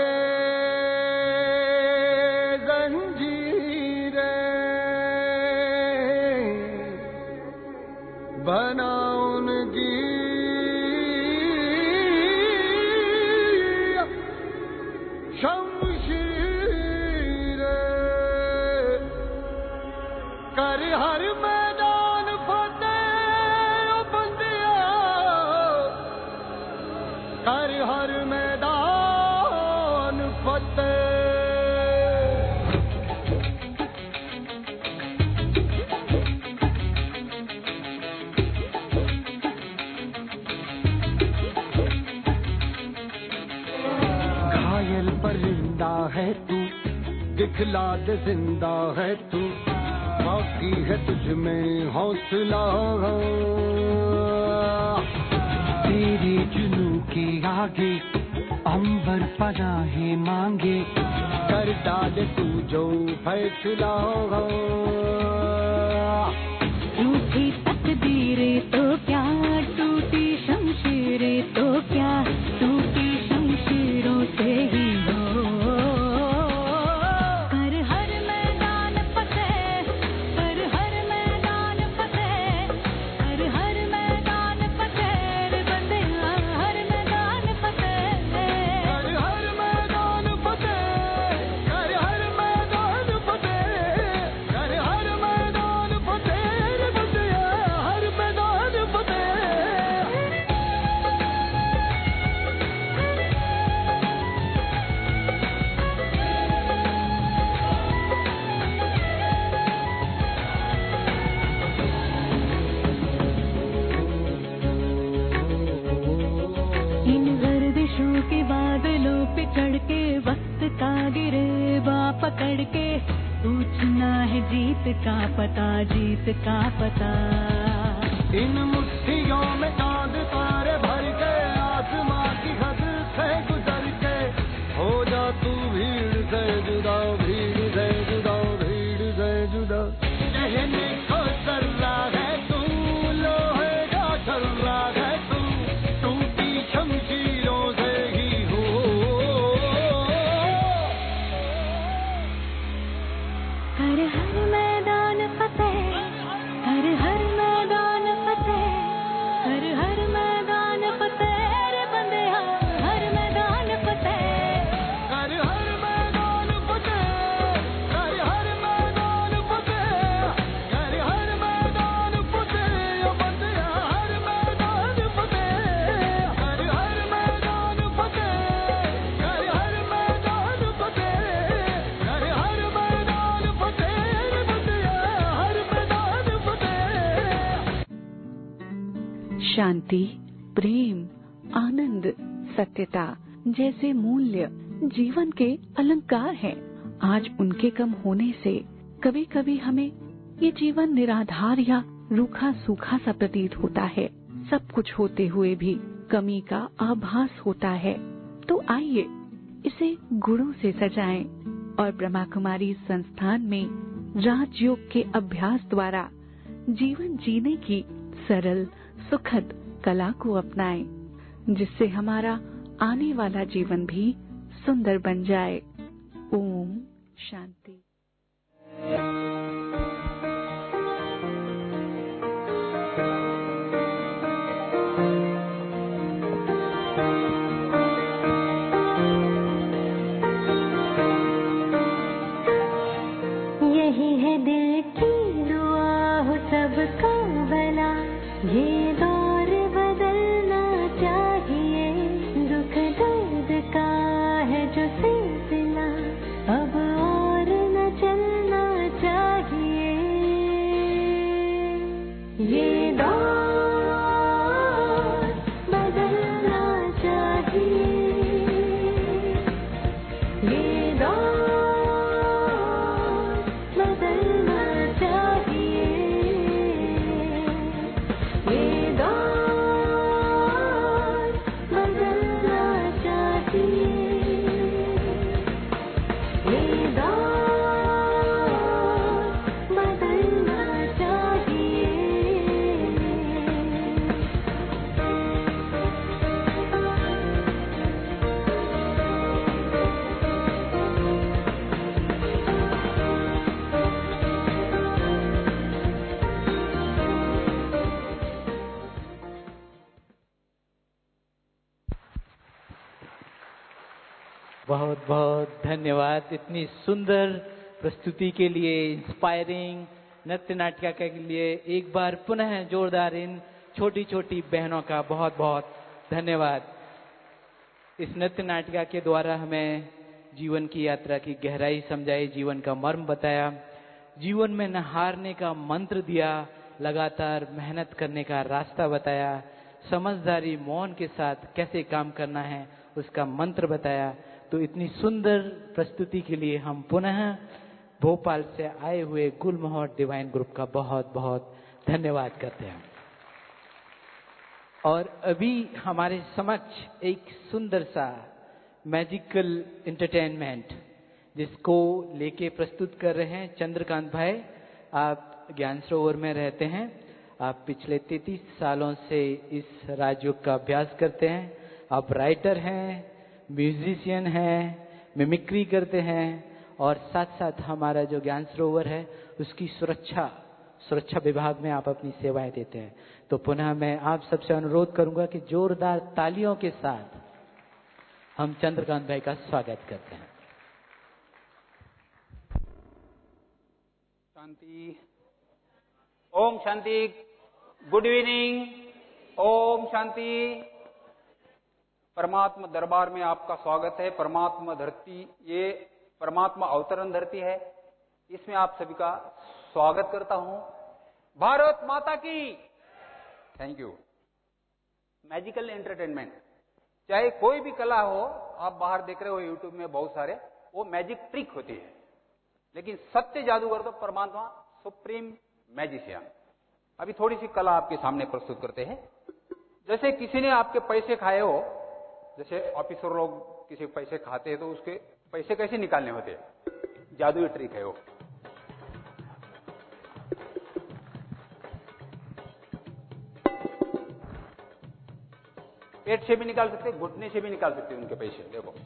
जंजीरें, बना उनकी कर हर मैदान फतेह बंदिया, कर हर मैदान फतेह। घायल परिंदा है तू, दिखला दे जिंदा है तू, बाकी है तुझ में हौसला। तेरे जुनू के आगे अंबर पनाहे मांगे, कर डाले तू जो फैसला। रूठी तकदीरें तो क्या, टूटी शमशीरें तो क्या, टूटी शमशीरों से ही हो। चढ़ के वक्त का गिरेबा पकड़ के, पूछना है जीत का पता, जीत का पता। इन मुट्ठियों में चांद तारे भर के, आसमां की हद से गुजर के, हो जा तू भीड़ से जुदा, भीड़ से जुदा, भीड़ से जुदा। कहने को सर्रा है तू, लोहे का छर्रा है तू, टूटी शमशीरों से ही हो। हर हर मैदान फतेह, हर हर मैदान फतेह, हर हर मैदान फतेह रे बंदिया, हर मैदान फतेह। हर हर मैदान फतेह, हर हर मैदान फतेह, हर हर मैदान फतेह बंदिया, हर मैदान फतेह। हर हर मैदान फतेह, हर हर मैदान फतेह, हर हर मैदान फतेह बंदिया, हर मैदान फतेह। शांति, प्रेम, आनंद, सत्यता जैसे मूल्य जीवन के अलंकार हैं। आज उनके कम होने से कभी कभी हमें ये जीवन निराधार या रूखा सूखा सा प्रतीत होता है। सब कुछ होते हुए भी कमी का आभास होता है। तो आइए इसे गुणों से सजाएं और ब्रह्मा कुमारी संस्थान में राजयोग के अभ्यास द्वारा जीवन जीने की सरल सुखद कला को अपनाएं, जिससे हमारा आने वाला जीवन भी सुंदर बन जाए। ओम शांति। बहुत बहुत धन्यवाद इतनी सुंदर प्रस्तुति के लिए, इंस्पायरिंग नृत्य नाटिका के लिए। एक बार पुनः जोरदार इन छोटी छोटी बहनों का बहुत बहुत धन्यवाद। इस नृत्य नाटिका के द्वारा हमें जीवन की यात्रा की गहराई समझाई, जीवन का मर्म बताया, जीवन में न हारने का मंत्र दिया, लगातार मेहनत करने का रास्ता बताया, समझदारी मौन के साथ कैसे काम करना है उसका मंत्र बताया। तो इतनी सुंदर प्रस्तुति के लिए हम पुनः भोपाल से आए हुए गुलमोहर डिवाइन ग्रुप का बहुत बहुत धन्यवाद करते हैं। और अभी हमारे समक्ष एक सुंदर सा मैजिकल एंटरटेनमेंट जिसको लेके प्रस्तुत कर रहे हैं चंद्रकांत भाई। आप ज्ञान सरोवर में रहते हैं, आप पिछले तैंतीस सालों से इस राजयोग का अभ्यास करते हैं, आप राइटर हैं, म्यूजिशियन हैं, मिमिक्री करते हैं और साथ साथ हमारा जो ज्ञान सरोवर है उसकी सुरक्षा सुरक्षा विभाग में आप अपनी सेवाएं देते हैं। तो पुनः मैं आप सबसे अनुरोध करूंगा कि जोरदार तालियों के साथ हम चंद्रकांत भाई का स्वागत करते हैं। शांति, ओम शांति, गुड इवनिंग, ओम शांति। परमात्मा दरबार में आपका स्वागत है। परमात्मा धरती, ये परमात्मा अवतरण धरती है, इसमें आप सभी का स्वागत करता हूं। भारत माता की थैंक यू। मैजिकल एंटरटेनमेंट, चाहे कोई भी कला हो, आप बाहर देख रहे हो यूट्यूब में बहुत सारे, वो मैजिक ट्रिक होती है, लेकिन सत्य जादूगर तो परमात्मा सुप्रीम मैजिशियन। अभी थोड़ी सी कला आपके सामने प्रस्तुत करते हैं। जैसे किसी ने आपके पैसे खाए हो, जैसे ऑफिसर लोग किसी पैसे खाते हैं तो उसके पैसे कैसे निकालने होते हैं, जादुई ट्रिक है वो। पेट से भी निकाल सकते, घुटने से भी निकाल सकते उनके पैसे। देखो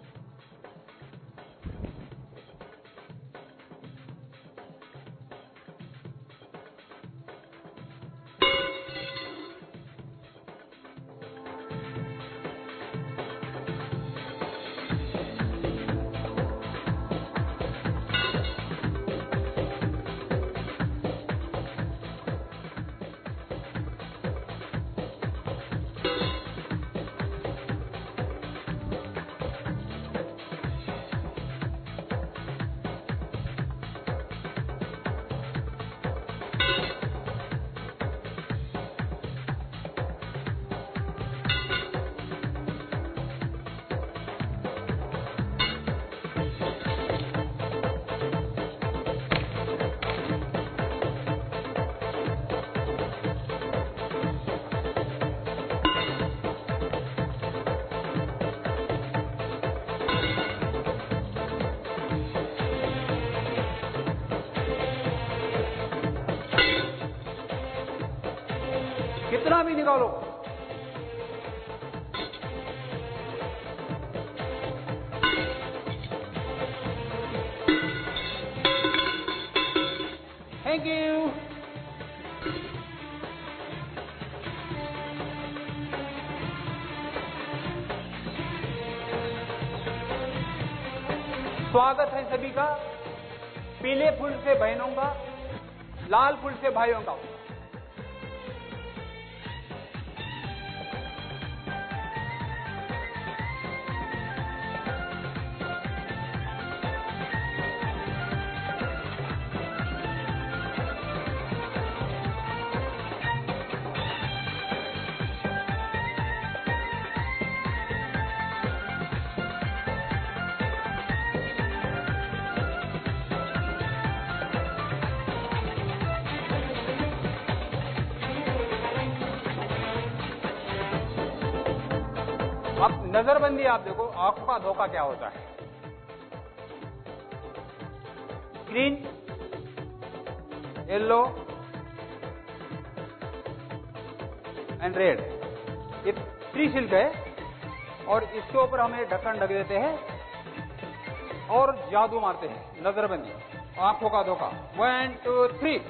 कितना भी निकालो। Thank you. स्वागत है सभी का, पीले फूल से बहनों का, लाल फूल से भाइयों का। अब नजरबंदी आप देखो, आंखों का धोखा क्या होता है। ग्रीन, येलो एंड रेड, ये थ्री सिल्क है और इसके ऊपर हम ये ढक्कन ढक देते हैं और जादू मारते हैं। नजरबंदी, आंखों का धोखा। One two three.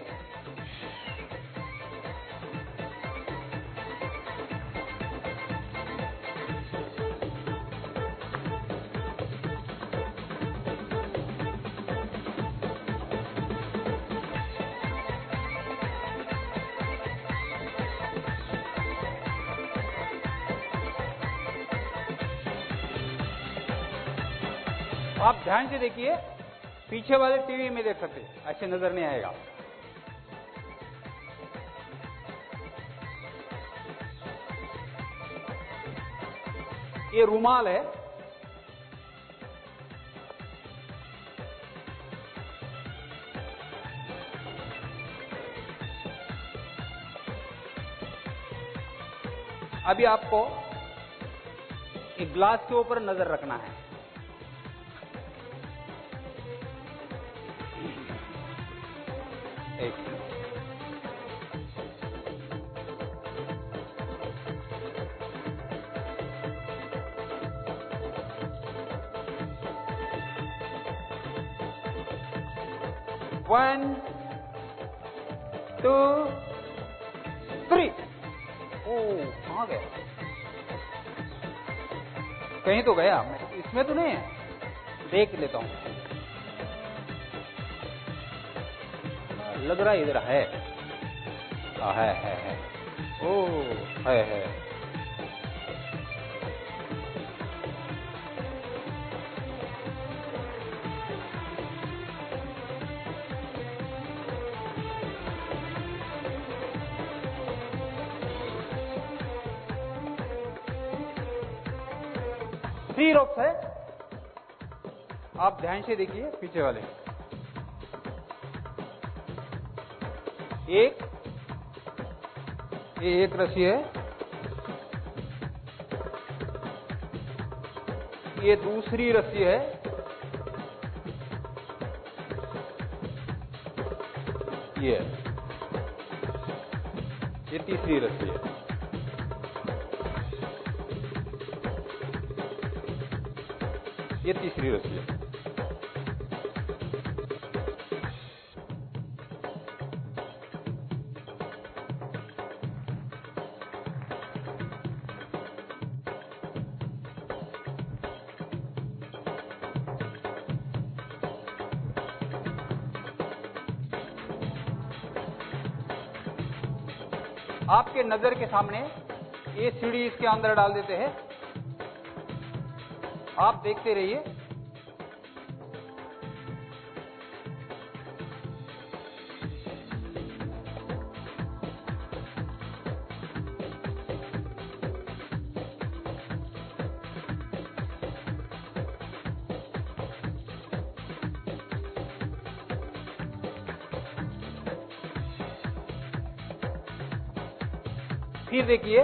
आप ध्यान से देखिए, पीछे वाले टीवी में देख सकते, ऐसे नजर नहीं आएगा। ये रुमाल है, अभी आपको एक ग्लास के ऊपर नजर रखना है। एक वन टू थ्री। ओ कहाँ गया? कहीं तो गया, इसमें तो नहीं है, देख लेता हूं। लग रहा है इधर है। आ, है है है ओ है है थ्री रोप्स है। आप ध्यान से देखिए पीछे वाले, एक ये एक रस्सी है, ये दूसरी रस्सी है, ये ये तीसरी रस्सी है। ये तीसरी रस्सी है। आपके नजर के सामने ये सीढ़ी इसके अंदर डाल देते हैं, आप देखते रहिए। फिर देखिए,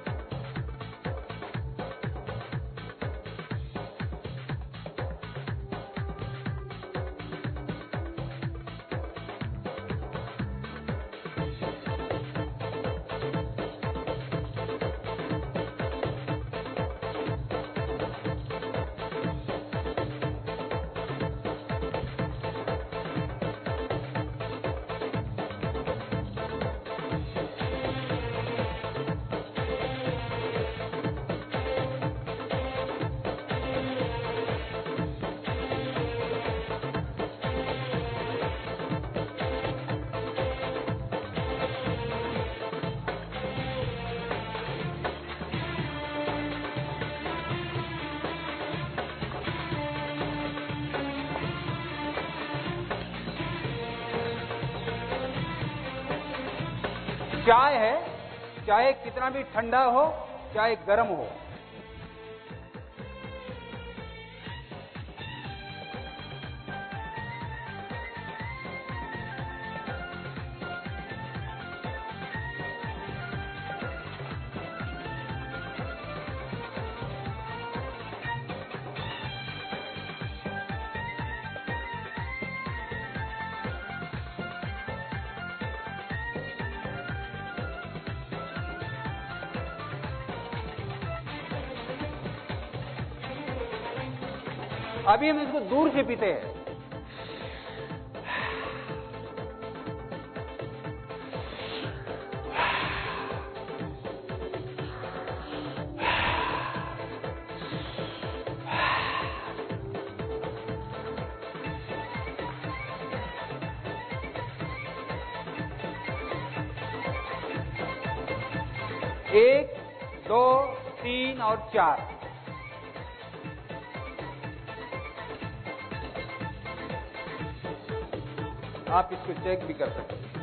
चाय है, चाहे कितना भी ठंडा हो चाहे गर्म हो, अभी हम इसको दूर से पीते हैं। एक, दो, तीन और चार। आप इसको चेक भी कर सकते हैं।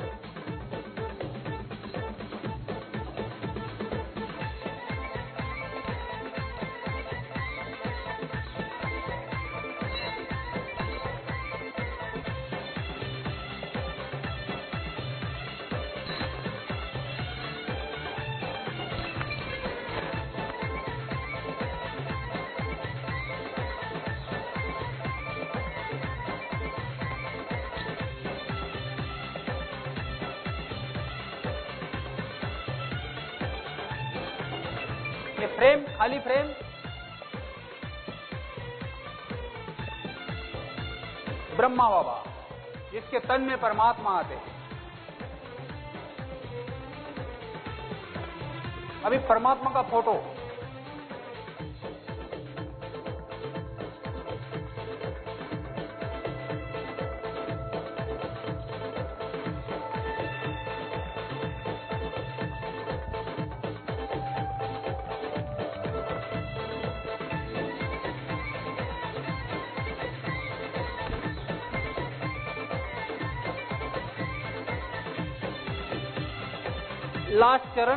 ये फ्रेम, खाली फ्रेम, ब्रह्मा बाबा, जिसके तन में परमात्मा आते हैं। अभी परमात्मा का फोटो, लास्ट चरण,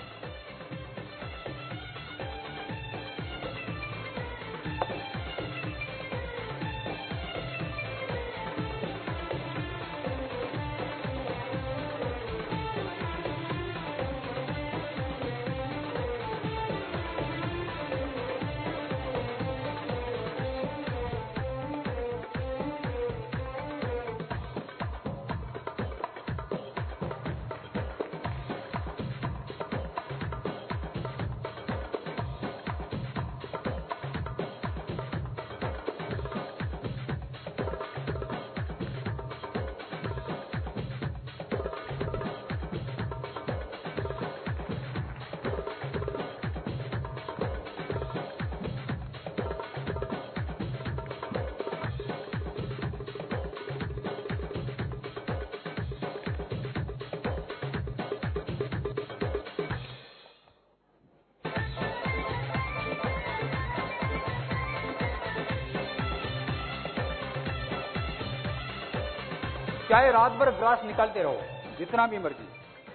चाहे रात भर ग्रास निकालते रहो, जितना भी मर्जी।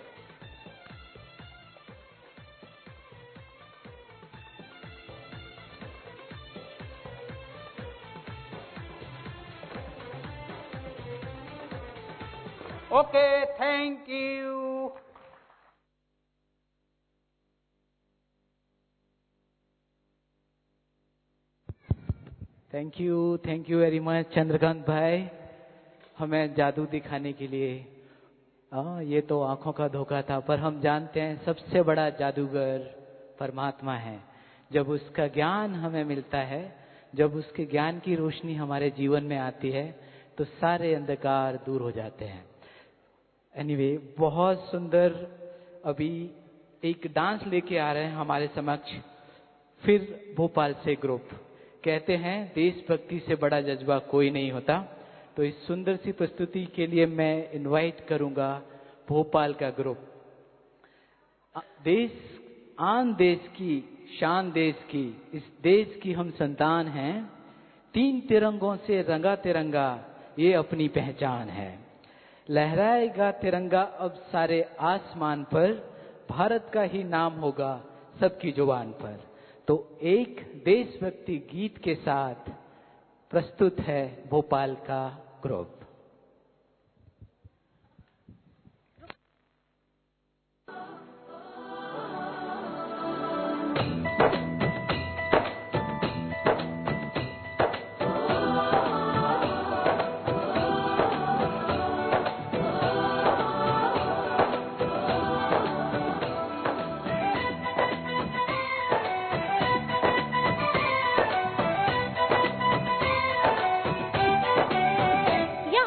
Okay, thank you. Thank you, thank you very much Chandrakant भाई, हमें जादू दिखाने के लिए। हाँ, ये तो आंखों का धोखा था, पर हम जानते हैं सबसे बड़ा जादूगर परमात्मा है। जब उसका ज्ञान हमें मिलता है, जब उसके ज्ञान की रोशनी हमारे जीवन में आती है, तो सारे अंधकार दूर हो जाते हैं। एनीवे, बहुत सुंदर अभी एक डांस लेके आ रहे हैं हमारे समक्ष, फिर भोपाल से ग्रुप। कहते हैं देशभक्ति से बड़ा जज्बा कोई नहीं होता, तो इस सुंदर सी प्रस्तुति के लिए मैं इनवाइट करूंगा भोपाल का ग्रुप। देश, आन देश की शान, देश की, इस देश की हम संतान हैं। तीन तिरंगों से रंगा तिरंगा ये अपनी पहचान है। लहराएगा तिरंगा अब सारे आसमान पर, भारत का ही नाम होगा सबकी जुबान पर। तो एक देशभक्ति गीत के साथ प्रस्तुत है भोपाल का ग्रुप। या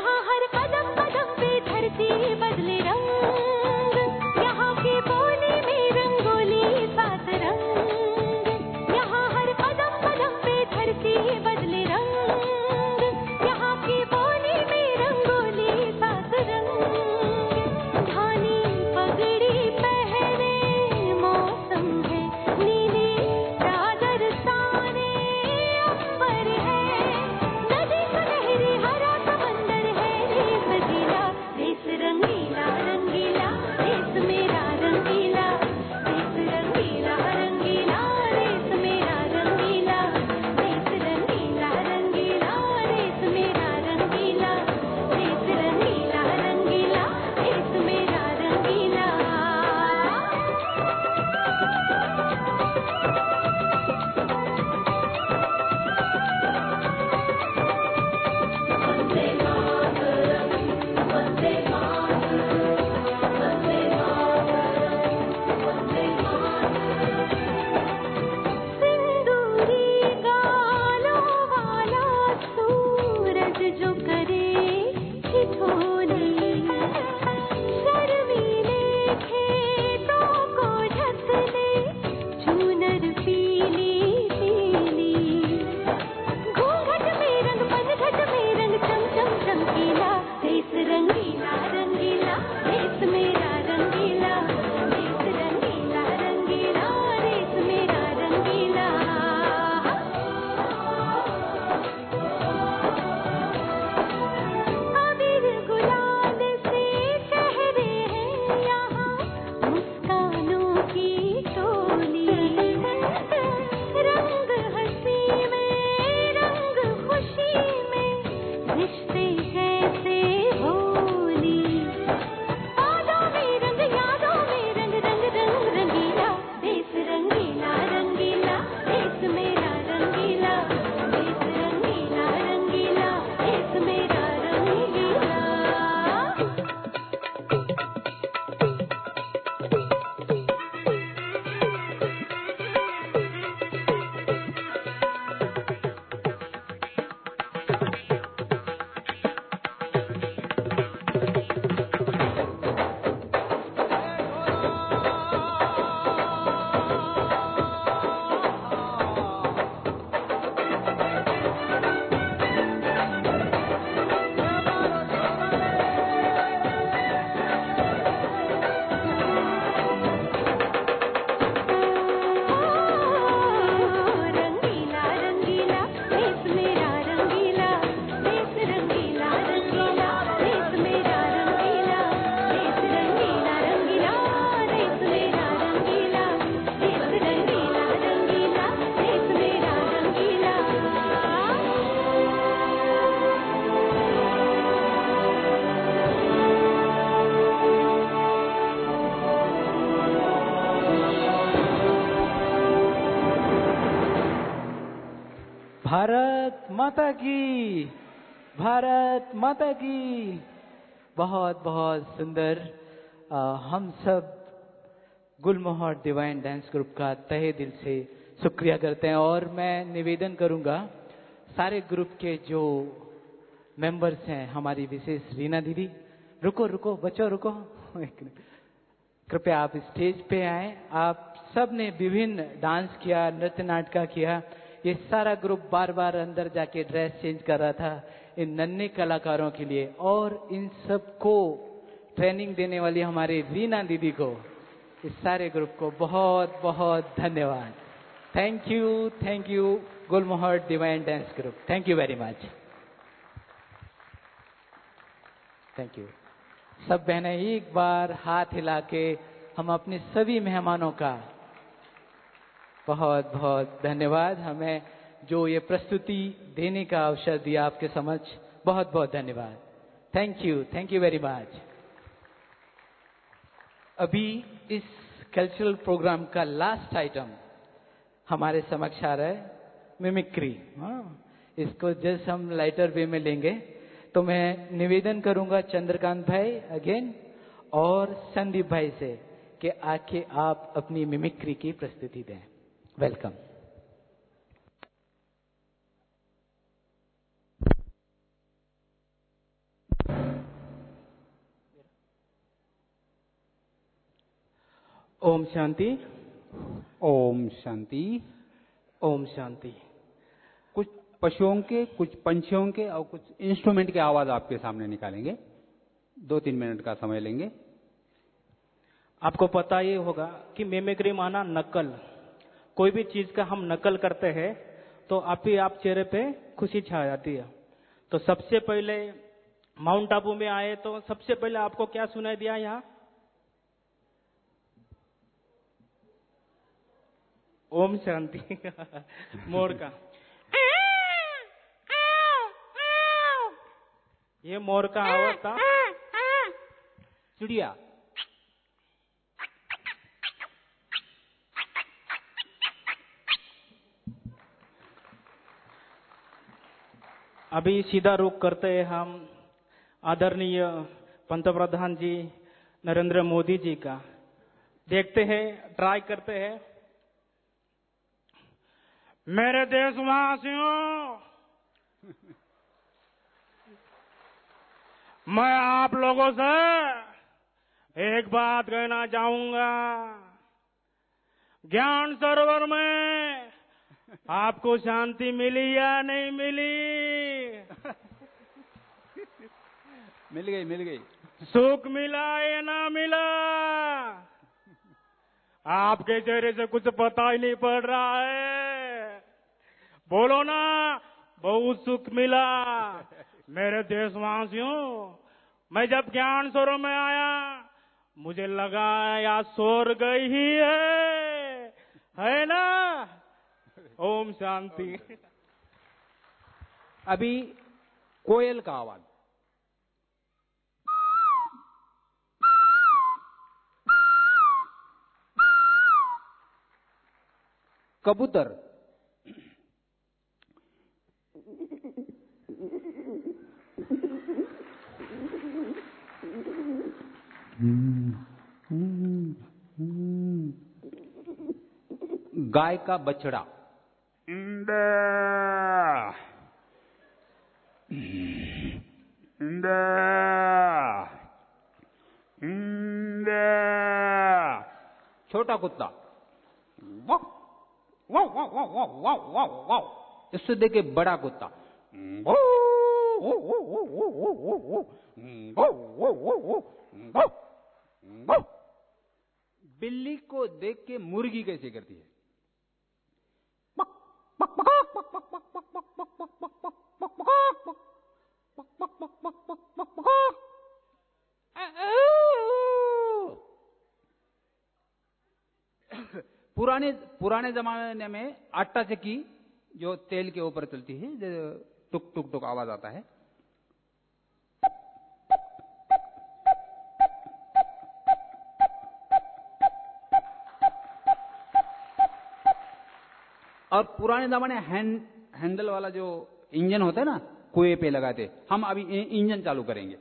भारत माता की, भारत माता की। बहुत बहुत सुंदर। आ, हम सब गुलमोहर डिवाइन डांस ग्रुप का तहे दिल से शुक्रिया करते हैं। और मैं निवेदन करूंगा सारे ग्रुप के जो मेंबर्स हैं, हमारी विशेष रीना दीदी, रुको रुको बच्चों रुको, कृपया आप स्टेज पे आए। आप सब ने विभिन्न डांस किया, नृत्य नाटक किया। ये सारा ग्रुप बार बार अंदर जाके ड्रेस चेंज कर रहा था इन नन्हे कलाकारों के लिए। और इन सबको ट्रेनिंग देने वाली हमारी रीना दीदी को, इस सारे ग्रुप को बहुत बहुत धन्यवाद। Thank you, thank you Gulmohar divine dance group, thank you very much, thank you. सब बहनें एक बार हाथ हिला के हम अपने सभी मेहमानों का बहुत बहुत धन्यवाद। हमें जो ये प्रस्तुति देने का अवसर दिया आपके समक्ष, बहुत बहुत धन्यवाद। Thank you, thank you very much. अभी इस कल्चरल प्रोग्राम का लास्ट आइटम हमारे समक्ष आ रहा है, मिमिक्री। हाँ, इसको जस्ट हम लाइटर वे में लेंगे। तो मैं निवेदन करूंगा चंद्रकांत भाई अगेन और संदीप भाई से कि आके आप अपनी मिमिक्री की प्रस्तुति दें। वेलकम। ओम शांति, ओम शांति, ओम शांति। कुछ पशुओं के, कुछ पंछियों के और कुछ इंस्ट्रूमेंट की आवाज आपके सामने निकालेंगे। दो तीन मिनट का समय लेंगे। आपको पता ही होगा कि मिमिक्री माना नकल। कोई भी चीज का हम नकल करते हैं तो आप ही आप चेहरे पे खुशी छा जाती है। तो सबसे पहले माउंट आबू में आए तो सबसे पहले आपको क्या सुनाई दिया यहाँ? ओम शांति। मोर का, ये मोर का आवाज था। चिड़िया, अभी सीधा रुख करते हैं हम आदरणीय पंतप्रधान जी नरेंद्र मोदी जी का। देखते हैं, ट्राई करते हैं। मेरे देशवासियों, मैं आप लोगों से एक बात कहना चाहूंगा। ज्ञान सरोवर में आपको शांति मिली या नहीं मिली? मिल गई मिल गई। सुख मिला या ना मिला? आपके चेहरे से कुछ पता ही नहीं पड़ रहा है। बोलो ना, बहुत सुख मिला। मेरे देशवासियों, मैं जब ज्ञान सरोवर में आया, मुझे लगा या स्वर्ग ही है, है ना? ओम शांति। अभी कोयल का आवाज। कबूतर। गाय का बछड़ा। छोटा कुत्ता। इससे देखे बड़ा कुत्ता। बिल्ली को देख के मुर्गी कैसे करती है? पुराने पुराने जमाने में आटा चक्की जो तेल के ऊपर चलती है, जो टुक टुक टुक आवाज आता है, और पुराने जमाने हैंड हैंडल वाला जो इंजन होता है ना, कुएं पे लगाते। हम अभी इंजन चालू करेंगे।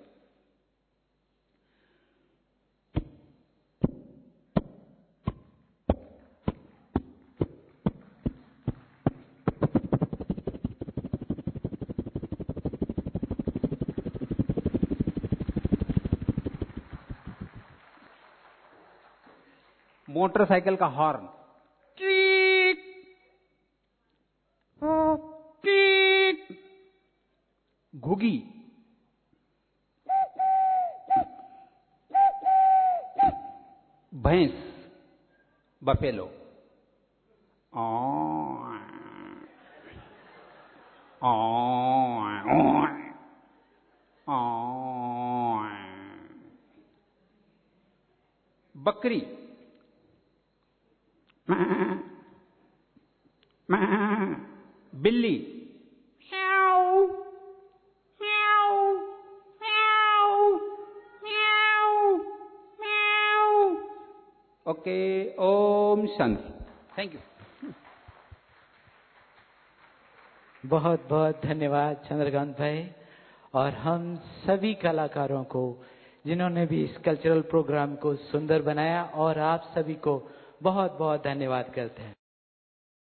मोटरसाइकिल का हॉर्न। घुगी। भैंस, बफेलो। बकरी। बिल्ली। ओके, ओम शांति। Thank you. बहुत बहुत धन्यवाद चंद्रकांत भाई, और हम सभी कलाकारों को जिन्होंने भी इस कल्चरल प्रोग्राम को सुंदर बनाया, और आप सभी को बहुत बहुत धन्यवाद करते हैं।